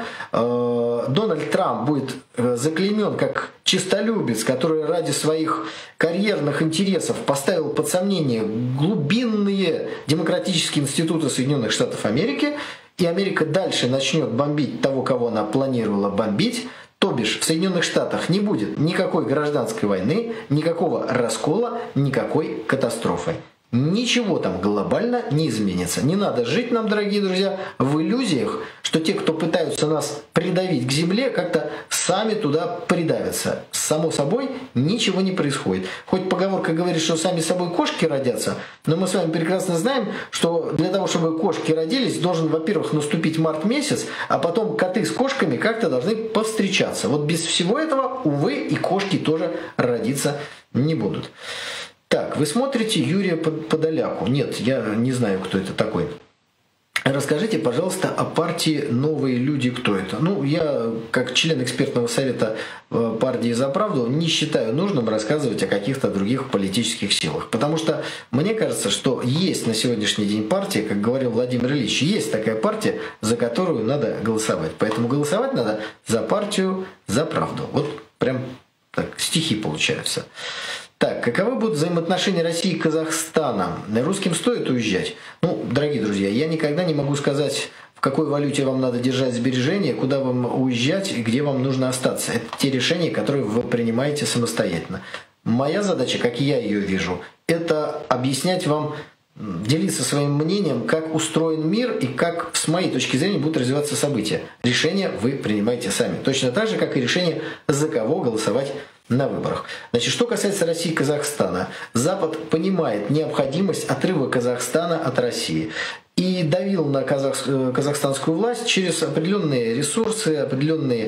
Дональд Трамп будет заклеймен как честолюбец, который ради своих карьерных интересов поставил под сомнение глубинные демократические институты Соединенных Штатов Америки. И Америка дальше начнет бомбить того, кого она планировала бомбить. То бишь в Соединенных Штатах не будет никакой гражданской войны, никакого раскола, никакой катастрофы. Ничего там глобально не изменится. Не надо жить нам, дорогие друзья, в иллюзиях, что те, кто пытаются нас придавить к земле, как-то сами туда придавятся. Само собой ничего не происходит. Хоть поговорка говорит, что сами собой кошки родятся, но мы с вами прекрасно знаем, что для того, чтобы кошки родились, должен, во-первых, наступить март месяц, а потом коты с кошками как-то должны повстречаться. Вот без всего этого, увы, и кошки тоже родиться не будут. Так, вы смотрите Юрия Подоляку? Нет, я не знаю, кто это такой. Расскажите, пожалуйста, о партии «Новые люди». Кто это? Ну, я, как член экспертного совета партии «За правду», не считаю нужным рассказывать о каких-то других политических силах. Потому что мне кажется, что есть на сегодняшний день партия, как говорил Владимир Ильич, есть такая партия, за которую надо голосовать. Поэтому голосовать надо за партию «За правду». Вот прям так стихи получаются. Так, каковы будут взаимоотношения России и Казахстана? Русским стоит уезжать? Ну, дорогие друзья, я никогда не могу сказать, в какой валюте вам надо держать сбережения, куда вам уезжать и где вам нужно остаться. Это те решения, которые вы принимаете самостоятельно. Моя задача, как я ее вижу, это объяснять вам, делиться своим мнением, как устроен мир и как, с моей точки зрения, будут развиваться события. Решения вы принимаете сами. Точно так же, как и решение, за кого голосовать на выборах. Значит, что касается России и Казахстана, Запад понимает необходимость отрыва Казахстана от России и давил на казахстанскую власть через определенные ресурсы, определенные,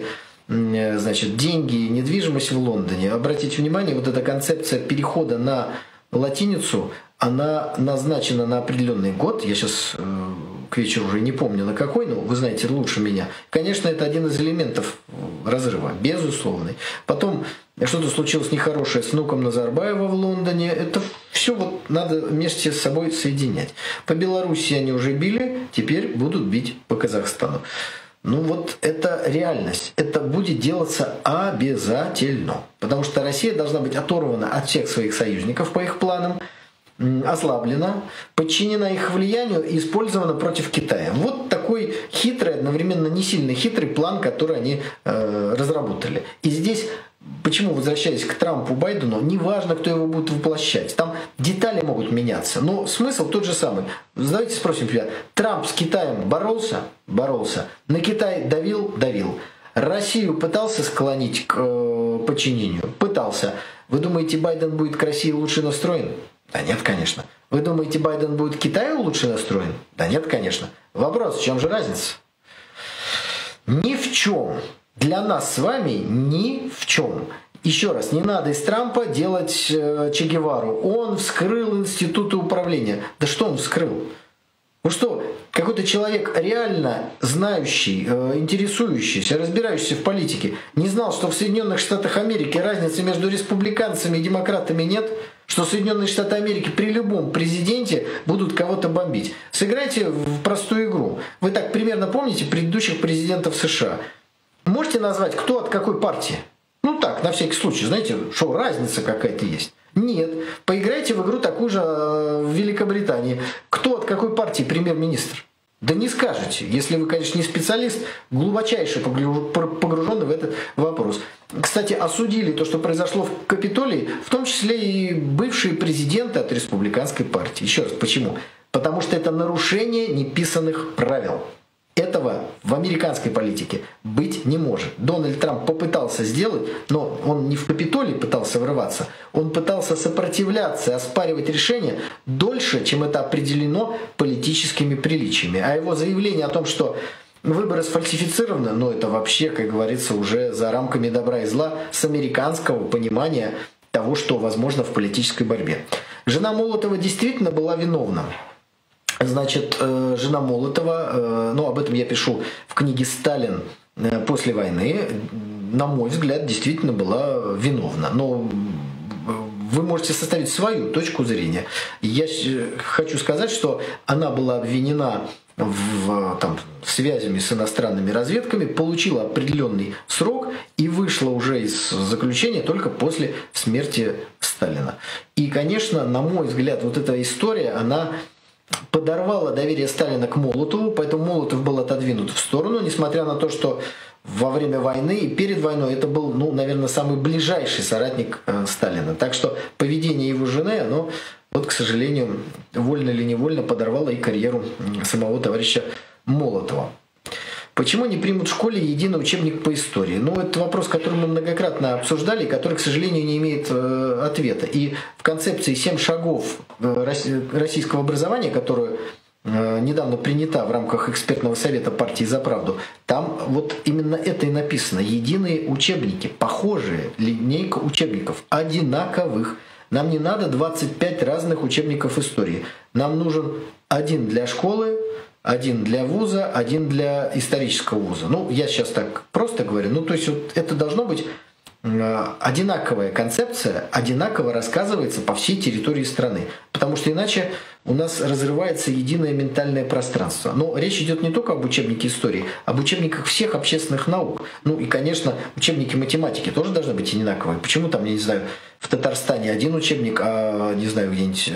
значит, деньги, недвижимость в Лондоне. Обратите внимание, вот эта концепция перехода на латиницу, она назначена на определенный год. Я сейчас к вечеру уже не помню на какой, но вы знаете лучше меня. Конечно, это один из элементов разрыва, безусловный. Потом что-то случилось нехорошее с внуком Назарбаева в Лондоне. Это все вот надо вместе с собой соединять. По Беларуси они уже били, теперь будут бить по Казахстану. Ну вот это реальность. Это будет делаться обязательно. Потому что Россия должна быть оторвана от всех своих союзников по их планам, ослаблена, подчинена их влиянию и использована против Китая. Вот такой хитрый, одновременно не сильно хитрый план, который они разработали. И здесь, почему, возвращаясь к Трампу, Байдену, неважно, кто его будет воплощать. Там детали могут меняться, но смысл тот же самый. Давайте спросим себя. Трамп с Китаем боролся? Боролся. На Китай давил? Давил. Россию пытался склонить к подчинению? Пытался. Вы думаете, Байден будет к России лучше настроен? Да нет, конечно. Вы думаете, Байден будет к Китаю лучше настроен? Да нет, конечно. Вопрос, в чем же разница? Ни в чем. Для нас с вами ни в чем. Еще раз, не надо из Трампа делать Че Гевару. Он вскрыл институты управления. Да что он вскрыл? Ну что, какой-то человек реально знающий, интересующийся, разбирающийся в политике, не знал, что в Соединенных Штатах Америки разницы между республиканцами и демократами нет? Что Соединенные Штаты Америки при любом президенте будут кого-то бомбить? Сыграйте в простую игру. Вы так примерно помните предыдущих президентов США. Можете назвать, кто от какой партии? Ну так, на всякий случай, знаете, что разница какая-то есть. Нет, поиграйте в игру такую же в Великобритании. Кто от какой партии премьер-министр? Да не скажете, если вы, конечно, не специалист, глубочайше погруженный в этот вопрос. Кстати, осудили то, что произошло в Капитолии, в том числе и бывшие президенты от республиканской партии. Еще раз, почему? Потому что это нарушение неписанных правил. Этого в американской политике быть не может. Дональд Трамп попытался сделать, но он не в Капитолий пытался врываться, он пытался сопротивляться, оспаривать решения дольше, чем это определено политическими приличиями. А его заявление о том, что выборы сфальсифицированы, ну это вообще, как говорится, уже за рамками добра и зла с американского понимания того, что возможно в политической борьбе. Жена Молотова действительно была виновна. Значит, жена Молотова, ну об этом я пишу в книге «Сталин после войны», на мой взгляд, действительно была виновна. Но вы можете составить свою точку зрения. Я хочу сказать, что она была обвинена в связями с иностранными разведками, получила определенный срок и вышла уже из заключения только после смерти Сталина. И, конечно, на мой взгляд, вот эта история, она подорвала доверие Сталина к Молотову, поэтому Молотов был отодвинут в сторону, несмотря на то, что во время войны и перед войной это был, ну, наверное, самый ближайший соратник Сталина. Так что поведение его жены, оно, вот, к сожалению, вольно или невольно подорвало и карьеру самого товарища Молотова. Почему не примут в школе единый учебник по истории? Ну, это вопрос, который мы многократно обсуждали, и который, к сожалению, не имеет ответа. И в концепции «7 шагов российского образования», которая недавно принята в рамках экспертного совета партии «За правду», там вот именно это и написано. Единые учебники, похожие, линейка учебников, одинаковых. Нам не надо 25 разных учебников истории. Нам нужен один для школы, один для вуза, один для исторического вуза. Ну, я сейчас так просто говорю. Ну, то есть вот это должно быть одинаковая концепция, одинаково рассказывается по всей территории страны. Потому что иначе у нас разрывается единое ментальное пространство. Но речь идет не только об учебнике истории, об учебниках всех общественных наук. Ну и, конечно, учебники математики тоже должны быть одинаковые. Почему там, я не знаю, в Татарстане один учебник, а, не знаю, где-нибудь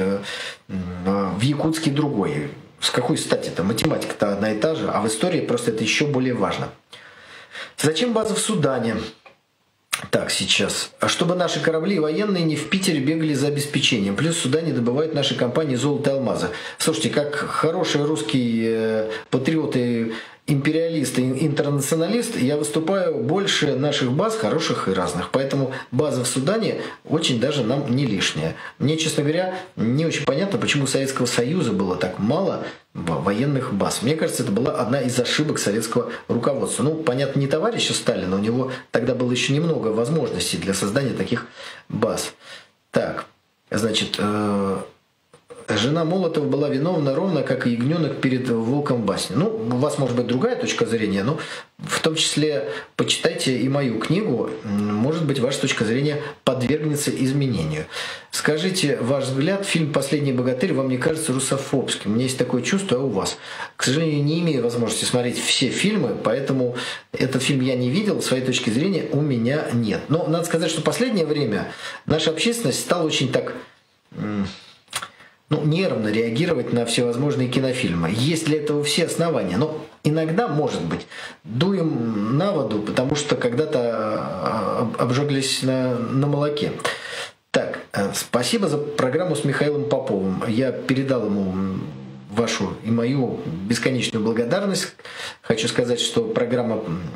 в Якутске другой? С какой стати-то? Математика-то одна и та же, а в истории просто это еще более важно. Зачем база в Судане? Так, сейчас. Чтобы наши корабли военные не в Питере бегали за обеспечением. Плюс в Судане добывают наши компании золото и алмазы. Слушайте, как хороший русский патриот и империалист и интернационалист, я выступаю больше наших баз, хороших и разных. Поэтому база в Судане очень даже нам не лишняя. Мне, честно говоря, не очень понятно, почему у Советского Союза было так мало военных баз. Мне кажется, это была одна из ошибок советского руководства. Ну, понятно, не товарища Сталина, у него тогда было еще немного возможностей для создания таких баз. Так, значит, жена Молотова была виновна ровно как и ягненок перед волком басни. Ну, у вас может быть другая точка зрения, но в том числе почитайте и мою книгу. Может быть, ваша точка зрения подвергнется изменению. Скажите, ваш взгляд, фильм «Последний богатырь» вам не кажется русофобским? У меня есть такое чувство, а у вас? К сожалению, не имею возможности смотреть все фильмы, поэтому этот фильм я не видел, своей точки зрения у меня нет. Но надо сказать, что в последнее время наша общественность стала очень так нервно реагировать на всевозможные кинофильмы. Есть для этого все основания. Но иногда, может быть, дуем на воду, потому что когда-то обжеглись на молоке. Так, спасибо за программу с Михаилом Поповым. Я передал ему вашу и мою бесконечную благодарность. Хочу сказать, что программа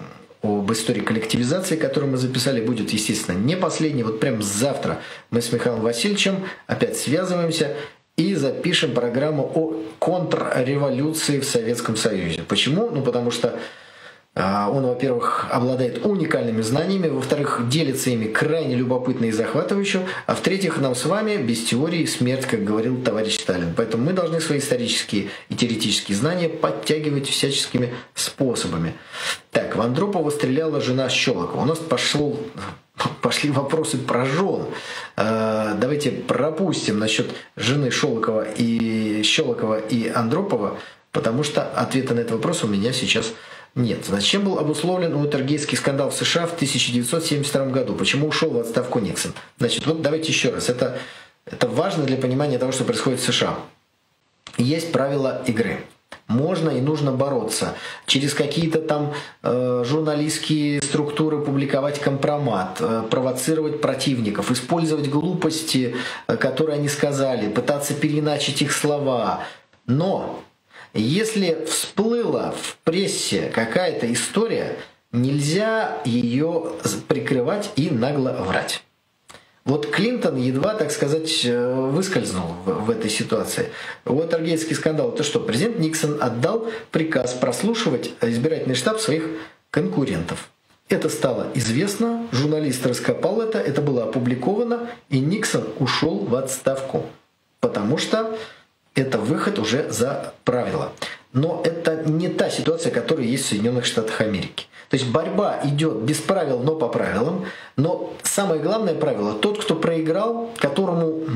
об истории коллективизации, которую мы записали, будет, естественно, не последний. Вот прямо завтра мы с Михаилом Васильевичем опять связываемся и запишем программу о контрреволюции в Советском Союзе. Почему? Ну, потому что он, во-первых, обладает уникальными знаниями, во-вторых, делится ими крайне любопытно и захватывающе, а в-третьих, нам с вами без теории смерть, как говорил товарищ Сталин. Поэтому мы должны свои исторические и теоретические знания подтягивать всяческими способами. Так, в Андропова стреляла жена Щелокова. У нас пошли вопросы про жен. Давайте пропустим насчет жены Щелокова и Андропова, потому что ответа на этот вопрос у меня сейчас нет. Значит, чем был обусловлен Уотергейтский скандал в США в 1972 году? Почему ушел в отставку Никсон? Значит, вот давайте еще раз. Это важно для понимания того, что происходит в США. Есть правила игры. Можно и нужно бороться. Через какие-то там журналистские структуры публиковать компромат, провоцировать противников, использовать глупости, которые они сказали, пытаться переиначить их слова. Но если всплыла в прессе какая-то история, нельзя ее прикрывать и нагло врать. Вот Клинтон едва, так сказать, выскользнул в этой ситуации. Уотергейтский скандал – это что? Президент Никсон отдал приказ прослушивать избирательный штаб своих конкурентов. Это стало известно, журналист раскопал это было опубликовано, и Никсон ушел в отставку. Потому что это выход уже за правила. Но это не та ситуация, которая есть в Соединенных Штатах Америки. То есть борьба идет без правил, но по правилам. Но самое главное правило – тот, кто проиграл, которому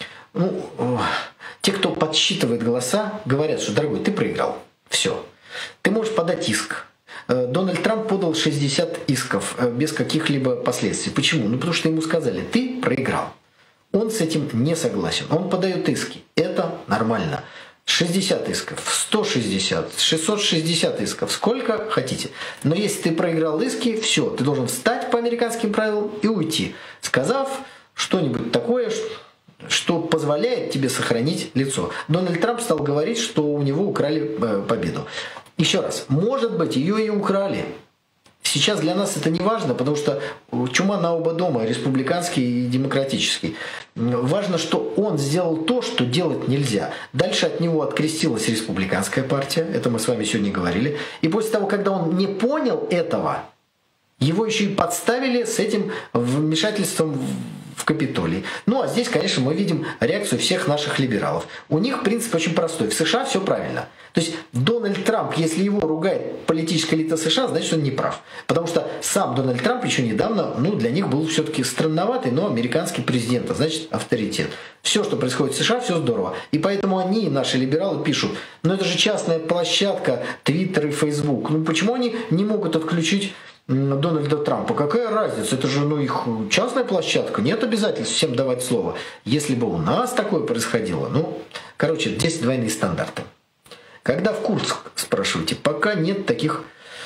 те, кто подсчитывает голоса, говорят, что, дорогой, ты проиграл. Все. Ты можешь подать иск. Дональд Трамп подал 60 исков без каких-либо последствий. Почему? Ну, потому что ему сказали, ты проиграл. Он с этим не согласен. Он подает иски. Это нормально. 60 исков, 160, 660 исков, сколько хотите. Но если ты проиграл иски, все, ты должен встать по американским правилам и уйти, сказав что-нибудь такое, что позволяет тебе сохранить лицо. Дональд Трамп стал говорить, что у него украли победу. Еще раз, может быть, ее и украли. Сейчас для нас это не важно, потому что чума на оба дома, республиканский и демократический. Важно, что он сделал то, что делать нельзя. Дальше от него открестилась республиканская партия, это мы с вами сегодня говорили. И после того, когда он не понял этого, его еще и подставили с этим вмешательством в Капитолий. Ну а здесь, конечно, мы видим реакцию всех наших либералов. У них принцип очень простой. В США все правильно. То есть Дональд Трамп, если его ругает политическая элита США, значит, он не прав. Потому что сам Дональд Трамп еще недавно, для них был все-таки странноватый, но американский президент, а значит, авторитет. Все, что происходит в США, все здорово. И поэтому они, наши либералы, пишут, это же частная площадка, Твиттер и Фейсбук. Почему они не могут отключить Дональда Трампа? Какая разница? Это же их частная площадка. Нет обязательств всем давать слово. Если бы у нас такое происходило, здесь двойные стандарты. Когда в Курск, спрашиваете, пока нет таких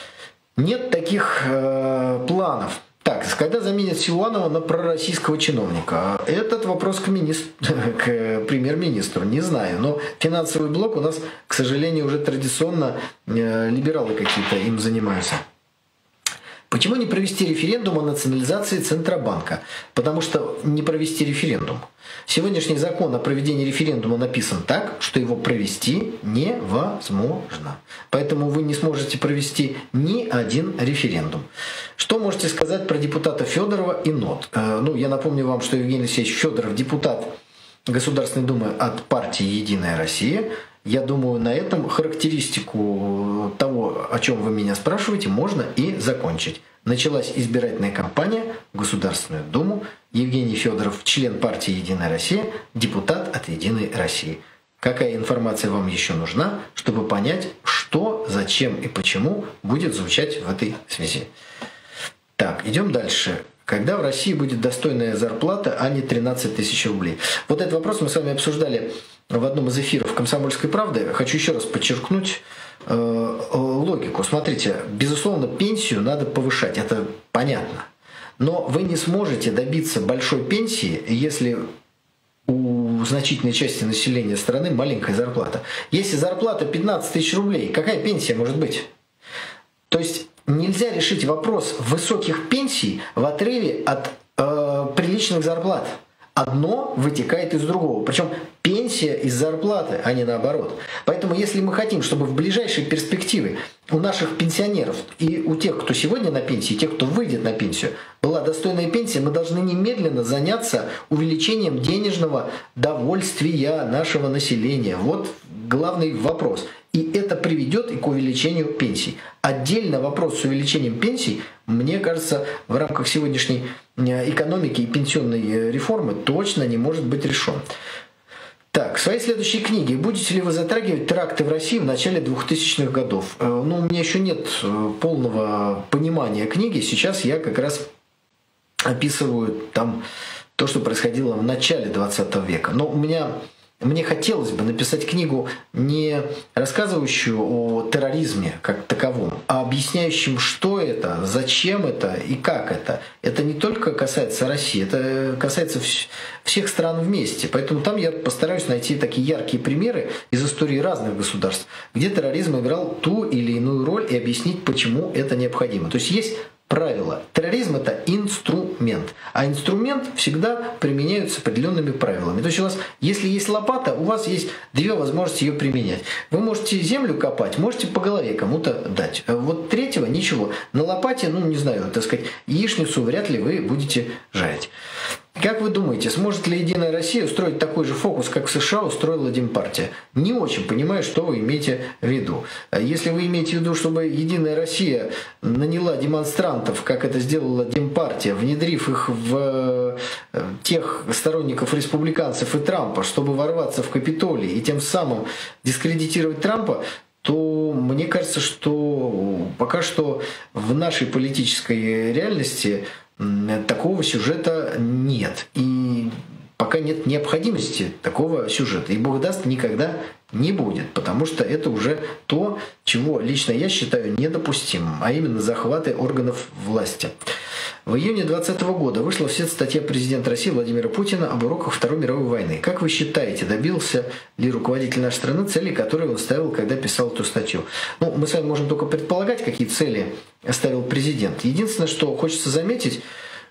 планов. Так, когда заменят Силуанова на пророссийского чиновника? Этот вопрос к премьер-министру, не знаю. Но финансовый блок у нас, к сожалению, уже традиционно либералы какие-то им занимаются. Почему не провести референдум о национализации Центробанка? Потому что не провести референдум. Сегодняшний закон о проведении референдума написан так, что его провести невозможно. Поэтому вы не сможете провести ни один референдум. Что можете сказать про депутата Федорова и НОТ? Я напомню вам, что Евгений Алексеевич Федоров депутат Государственной Думы от партии «Единая Россия». Я думаю, на этом характеристику того, о чем вы меня спрашиваете, можно и закончить. Началась избирательная кампания в Государственную Думу. Евгений Федоров, член партии «Единая Россия», депутат от «Единой России». Какая информация вам еще нужна, чтобы понять, что, зачем и почему будет звучать в этой связи? Так, идем дальше. Когда в России будет достойная зарплата, а не 13 тысяч рублей? Вот этот вопрос мы с вами обсуждали в одном из эфиров «Комсомольской правды». Хочу еще раз подчеркнуть логику. Смотрите, безусловно, пенсию надо повышать, это понятно. Но вы не сможете добиться большой пенсии, если у значительной части населения страны маленькая зарплата. Если зарплата 15 тысяч рублей, какая пенсия может быть? То есть нельзя решить вопрос высоких пенсий в отрыве от приличных зарплат. Одно вытекает из другого. Причем пенсия из зарплаты, а не наоборот. Поэтому если мы хотим, чтобы в ближайшей перспективе у наших пенсионеров и у тех, кто сегодня на пенсии, и тех, кто выйдет на пенсию, была достойная пенсия, мы должны немедленно заняться увеличением денежного довольствия нашего населения. Вот главный вопрос. И это приведет и к увеличению пенсий. Отдельно вопрос с увеличением пенсий, мне кажется, в рамках сегодняшней экономики и пенсионной реформы точно не может быть решен. Так, в своей следующей книге будете ли вы затрагивать теракты в России в начале 2000-х годов? Ну, у меня еще нет полного понимания книги. Сейчас я как раз описываю там то, что происходило в начале 20 века. Но мне хотелось бы написать книгу, не рассказывающую о терроризме как таковом, а объясняющим, что это, зачем это и как это. Это не только касается России, это касается всех стран вместе. Поэтому там я постараюсь найти такие яркие примеры из истории разных государств, где терроризм играл ту или иную роль, и объяснить, почему это необходимо. То есть есть правило. Терроризм — это инструмент, а инструмент всегда применяют с определенными правилами. То есть у вас, если есть лопата, у вас есть две возможности ее применять. Вы можете землю копать, можете по голове кому-то дать. Вот третьего ничего. На лопате, ну не знаю, так сказать, яичницу вряд ли вы будете жарить. Как вы думаете, сможет ли Единая Россия устроить такой же фокус, как в США устроила Демпартия? Не очень понимаю, что вы имеете в виду. Если вы имеете в виду, чтобы Единая Россия наняла демонстрантов, как это сделала Демпартия, внедрив их в тех сторонников республиканцев и Трампа, чтобы ворваться в Капитолий и тем самым дискредитировать Трампа, то мне кажется, что пока что в нашей политической реальности такого сюжета нет. И пока нет необходимости такого сюжета. И Бог даст, никогда не будет. Потому что это уже то, чего лично я считаю недопустимым. А именно захваты органов власти. В июне 2020 года вышла в свет статья президента России Владимира Путина об уроках Второй мировой войны. Как вы считаете, добился ли руководитель нашей страны целей, которые он ставил, когда писал эту статью? Ну, мы с вами можем только предполагать, какие цели ставил президент. Единственное, что хочется заметить,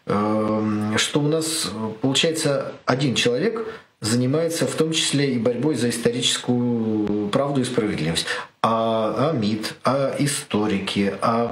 что у нас, получается, один человек занимается в том числе и борьбой за историческую правду и справедливость. А МИД, а историки,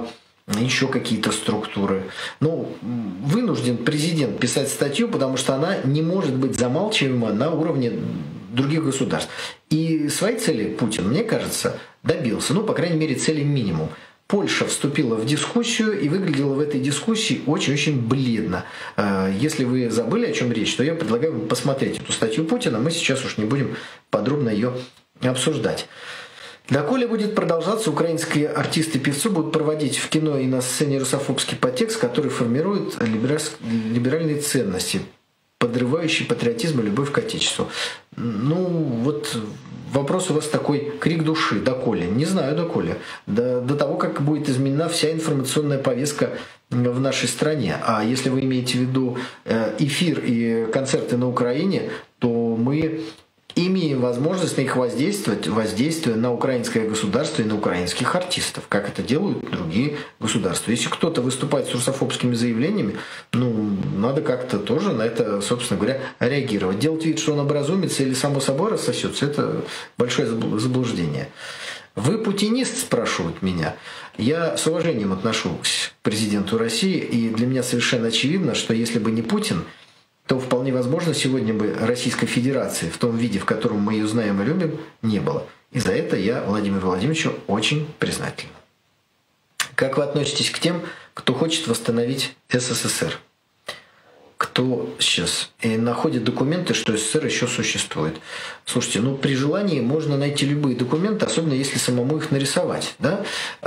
еще какие-то структуры. Ну, вынужден президент писать статью, потому что она не может быть замалчиваема на уровне других государств. И своей цели Путин, мне кажется, добился. Ну, по крайней мере, цели минимум. Польша вступила в дискуссию и выглядела в этой дискуссии очень-очень бледно. Если вы забыли, о чем речь, то я предлагаю вам посмотреть эту статью Путина. Мы сейчас уж не будем подробно ее обсуждать. Доколе будет продолжаться, украинские артисты и певцы будут проводить в кино и на сцене русофобский подтекст, который формирует либеральные ценности, подрывающий патриотизм и любовь к отечеству. Ну, вот вопрос у вас такой, крик души. Доколе? Не знаю, доколе. До того, как будет изменена вся информационная повестка в нашей стране. А если вы имеете в виду эфир и концерты на Украине, то мы имеем возможность на их воздействие на украинское государство и на украинских артистов, как это делают другие государства. Если кто-то выступает с русофобскими заявлениями, ну, надо как-то тоже на это, собственно говоря, реагировать. Делать вид, что он образумится или само собой рассосется, это большое заблуждение. Вы путинист, спрашивают меня. Я с уважением отношусь к президенту России, и для меня совершенно очевидно, что если бы не Путин, то вполне возможно сегодня бы Российской Федерации в том виде, в котором мы ее знаем и любим, не было. И за это я Владимиру Владимировичу очень признателен. Как вы относитесь к тем, кто хочет восстановить СССР? Кто сейчас находит документы, что СССР еще существует? Слушайте, ну при желании можно найти любые документы, особенно если самому их нарисовать. Да?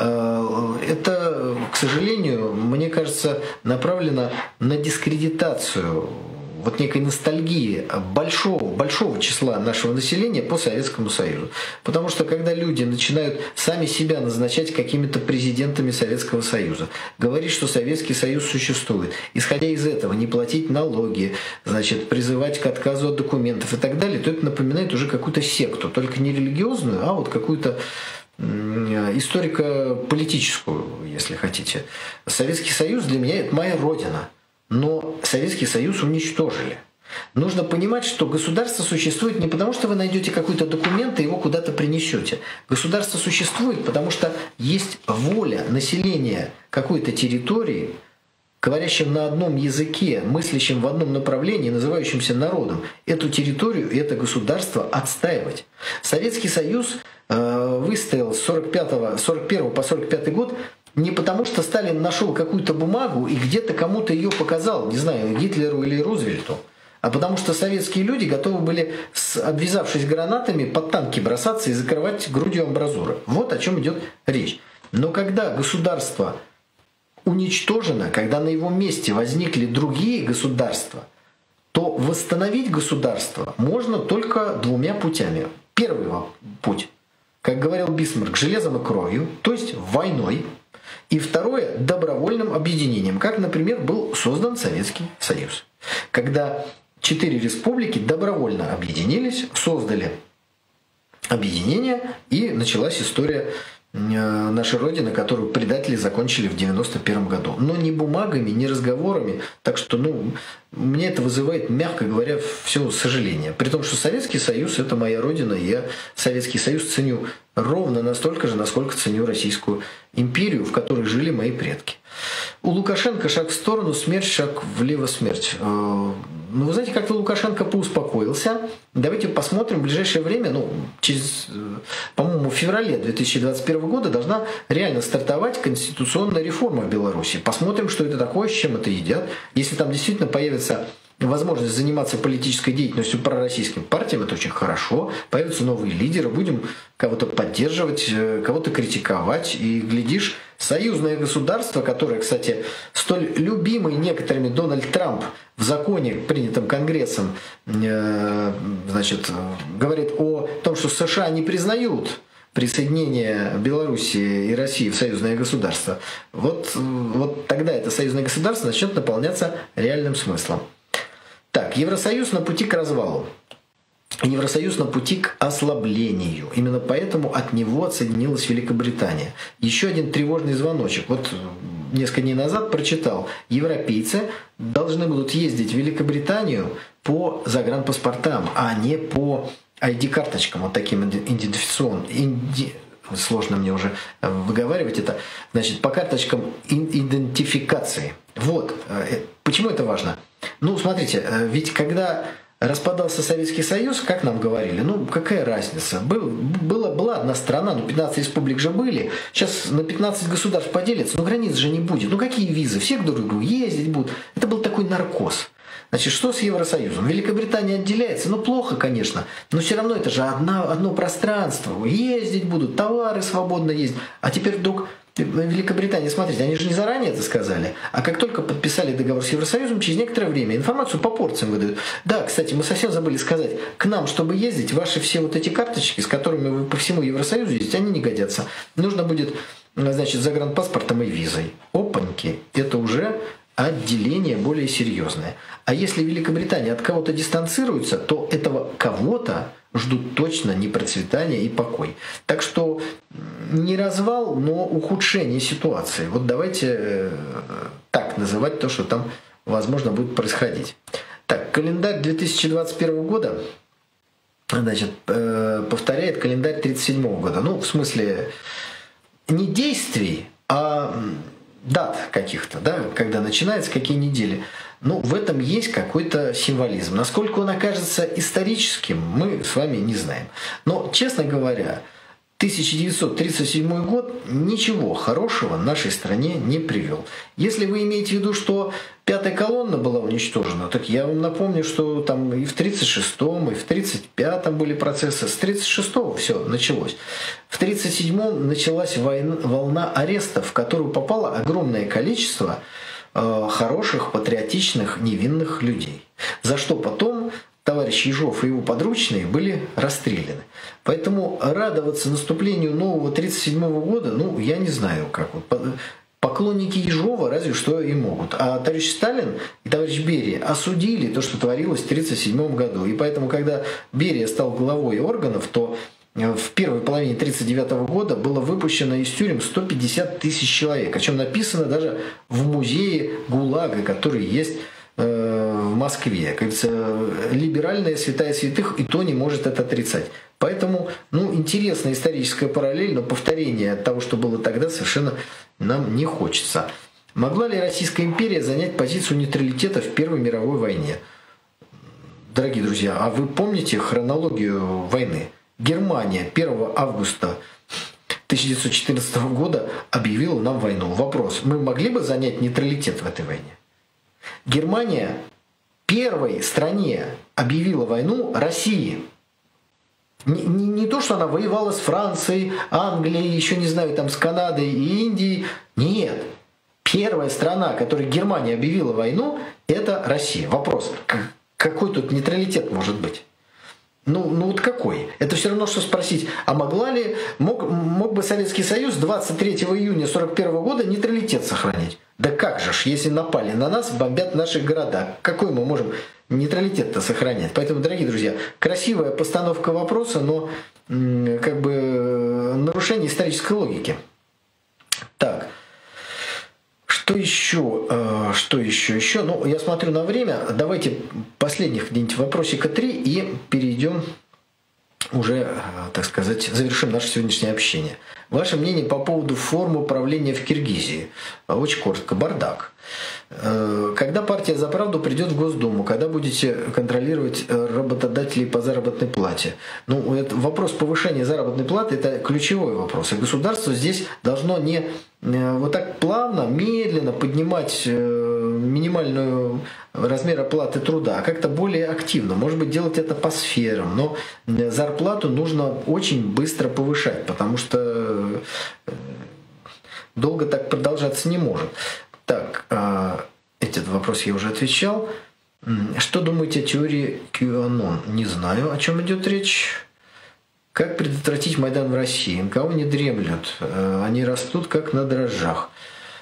Это, к сожалению, мне кажется, направлено на дискредитацию вот некой ностальгии большого числа нашего населения по Советскому Союзу. Потому что когда люди начинают сами себя назначать какими-то президентами Советского Союза, говорить, что Советский Союз существует, исходя из этого не платить налоги, значит, призывать к отказу от документов и так далее, то это напоминает уже какую-то секту, только не религиозную, а вот какую-то историко-политическую, если хотите. Советский Союз для меня – это моя родина. Но Советский Союз уничтожили. Нужно понимать, что государство существует не потому, что вы найдете какой-то документ и его куда-то принесете. Государство существует, потому что есть воля населения какой-то территории, говорящим на одном языке, мыслящим в одном направлении, называющимся народом, эту территорию и это государство отстаивать. Советский Союз выстоял с 41 по 45 год не потому, что Сталин нашел какую-то бумагу и где-то кому-то ее показал, не знаю, Гитлеру или Рузвельту, а потому что советские люди готовы были, обвязавшись гранатами, под танки бросаться и закрывать грудью амбразуры. Вот о чем идет речь. Но когда государство уничтожено, когда на его месте возникли другие государства, то восстановить государство можно только двумя путями. Первый путь, как говорил Бисмарк, железом и кровью, то есть войной. И второе – добровольным объединением, как, например, был создан Советский Союз. Когда 4 республики добровольно объединились, создали объединение, и началась история нашей Родины, которую предатели закончили в 1991 году. Но не бумагами, не разговорами. Так что мне это вызывает, мягко говоря, все сожаление. При том, что Советский Союз – это моя Родина, и я Советский Союз ценю ровно настолько же, насколько ценю Российскую империю, в которой жили мои предки. У Лукашенко шаг в сторону, смерть, шаг влево, смерть. Вы знаете, как-то Лукашенко поуспокоился. Давайте посмотрим в ближайшее время, через, по-моему, в феврале 2021 года должна реально стартовать конституционная реформа в Беларуси. Посмотрим, что это такое, с чем это едят. Если там действительно появится возможность заниматься политической деятельностью пророссийским партиям, это очень хорошо. Появятся новые лидеры, будем кого-то поддерживать, кого-то критиковать. И, глядишь, союзное государство, которое, кстати, столь любимый некоторыми Дональд Трамп в законе, принятом Конгрессом, говорит о том, что США не признают присоединение Белоруссии и России в союзное государство. Вот тогда это союзное государство начнет наполняться реальным смыслом. Так, Евросоюз на пути к развалу. Евросоюз на пути к ослаблению. Именно поэтому от него отсоединилась Великобритания. Еще один тревожный звоночек. Вот несколько дней назад прочитал. Европейцы должны будут ездить в Великобританию по загранпаспортам, а не по ID-карточкам, вот таким идентификационным. Сложно мне уже выговаривать это. Значит, по карточкам идентификации. Вот. Почему это важно? Смотрите, ведь когда распадался Советский Союз, как нам говорили, какая разница? Была одна страна, 15 республик же были, сейчас на 15 государств поделятся, границ же не будет. Какие визы? Все друг к другу ездить будут. Это был такой наркоз. Значит, что с Евросоюзом? Великобритания отделяется, плохо, конечно, но все равно это же одно пространство. Ездить будут, товары свободно ездить. А теперь вдруг Великобритания, смотрите, они же не заранее это сказали, а как только подписали договор с Евросоюзом, через некоторое время информацию по порциям выдают. Да, кстати, мы совсем забыли сказать, к нам, чтобы ездить, ваши все вот эти карточки, с которыми вы по всему Евросоюзу ездите, они не годятся. Нужно будет, загранпаспортом и визой. Опаньки, это уже отделение более серьезное. А если Великобритания от кого-то дистанцируется, то этого кого-то ждут точно не процветание и покой. Так что не развал, но ухудшение ситуации. Вот давайте так называть то, что там, возможно, будет происходить. Так, календарь 2021 года, повторяет календарь 1937 года. В смысле не действий, а дат каких-то, когда начинается, какие недели. В этом есть какой-то символизм. Насколько он окажется историческим, мы с вами не знаем. Но, честно говоря, 1937 год ничего хорошего нашей стране не привел. Если вы имеете в виду, что пятая колонна была уничтожена, так я вам напомню, что там и в 1936-м, и в 1935-м были процессы. С 1936-го все началось. В 1937-м началась волна арестов, в которую попало огромное количество хороших, патриотичных, невинных людей. За что потом товарищ Ежов и его подручные были расстреляны. Поэтому радоваться наступлению нового 1937 года, я не знаю как. Поклонники Ежова разве что и могут. А товарищ Сталин и товарищ в осудили то, что творилось в 1937 году. И поэтому, когда Берия стал главой органов, то в первой половине 1939 года было выпущено из тюрем 150 тысяч человек. О чем написано даже в музее ГУЛАГа, который есть в Москве. Как говорится, либеральная святая святых и то не может это отрицать. Поэтому, интересная историческая параллель, но повторение того, что было тогда, совершенно нам не хочется. Могла ли Российская империя занять позицию нейтралитета в Первой мировой войне? Дорогие друзья, а вы помните хронологию войны? Германия 1 августа 1914 года объявила нам войну. Вопрос, мы могли бы занять нейтралитет в этой войне? Германия первой стране объявила войну России. Не то, что она воевала с Францией, Англией, еще не знаю, там с Канадой и Индией. Нет. Первая страна, которой Германия объявила войну, это Россия. Вопрос, какой тут нейтралитет может быть? Вот какой? Это все равно, что спросить, а мог бы Советский Союз 23 июня 1941 года нейтралитет сохранять? Да как же ж, если напали на нас, бомбят наши города. Какой мы можем нейтралитет-то сохранять? Поэтому, дорогие друзья, красивая постановка вопроса, но нарушение исторической логики. Так. Что еще? Я смотрю на время. Давайте последних где-нибудь вопросика 3 и перейдем уже, так сказать, завершим наше сегодняшнее общение. Ваше мнение по поводу формы управления в Киргизии? Очень коротко. Бардак. Когда партия «За правду» придет в Госдуму? Когда будете контролировать работодателей по заработной плате? Это вопрос повышения заработной платы – это ключевой вопрос. И государство здесь должно не вот так плавно, медленно поднимать минимальную размер оплаты труда, а как-то более активно. Может быть, делать это по сферам, но зарплату нужно очень быстро повышать, потому что долго так продолжаться не может. Так, этот вопрос я уже отвечал. Что думаете о теории QAnon? Не знаю, о чем идет речь. Как предотвратить Майдан в России? НКО не дремлют, они растут как на дрожжах.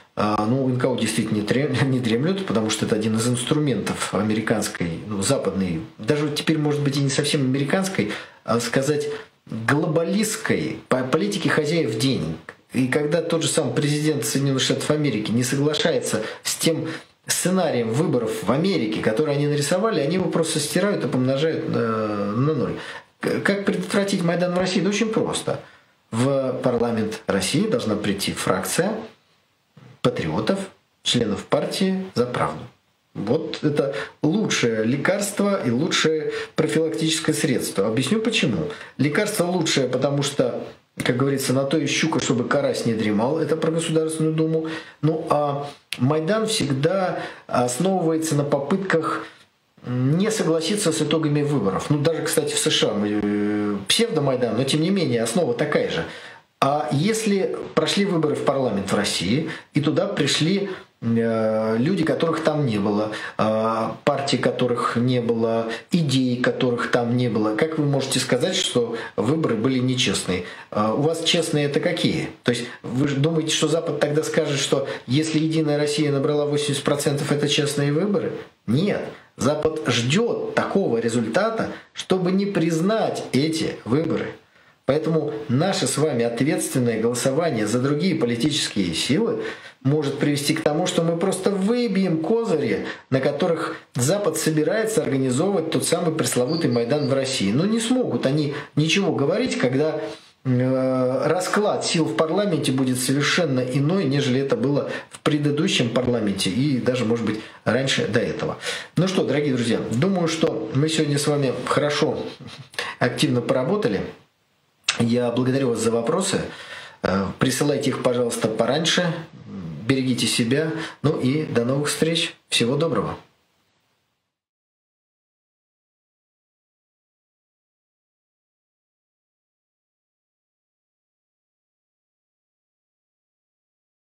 НКО действительно не дремлют, потому что это один из инструментов американской, западной, даже теперь, может быть, и не совсем американской, а сказать, глобалистской политики хозяев денег. И когда тот же самый президент Соединенных Штатов Америки не соглашается с тем сценарием выборов в Америке, который они нарисовали, они его просто стирают и помножают на ноль. Как предотвратить Майдан в России? Очень просто. В парламент России должна прийти фракция патриотов, членов партии «За правду». Вот это лучшее лекарство и лучшее профилактическое средство. Объясню почему. Лекарство лучшее, потому что, как говорится, на то и щука, чтобы карась не дремал. Это про Государственную Думу. А Майдан всегда основывается на попытках не согласиться с итогами выборов. Даже, кстати, в США псевдомайдан, но тем не менее основа такая же. А если прошли выборы в парламент в России, и туда пришли люди, которых там не было, партии, которых не было, идей, которых там не было, как вы можете сказать, что выборы были нечестные? У вас честные это какие? То есть вы же думаете, что Запад тогда скажет, что если Единая Россия набрала 80%, это честные выборы? Нет. Запад ждет такого результата, чтобы не признать эти выборы. Поэтому наше с вами ответственное голосование за другие политические силы может привести к тому, что мы просто выбьем козыри, на которых Запад собирается организовывать тот самый пресловутый Майдан в России. Но не смогут они ничего говорить, когда расклад сил в парламенте будет совершенно иной, нежели это было в предыдущем парламенте и даже, может быть, раньше до этого. Ну что, дорогие друзья, думаю, что мы сегодня с вами хорошо, активно поработали. Я благодарю вас за вопросы. Присылайте их, пожалуйста, пораньше. Берегите себя. И до новых встреч. Всего доброго.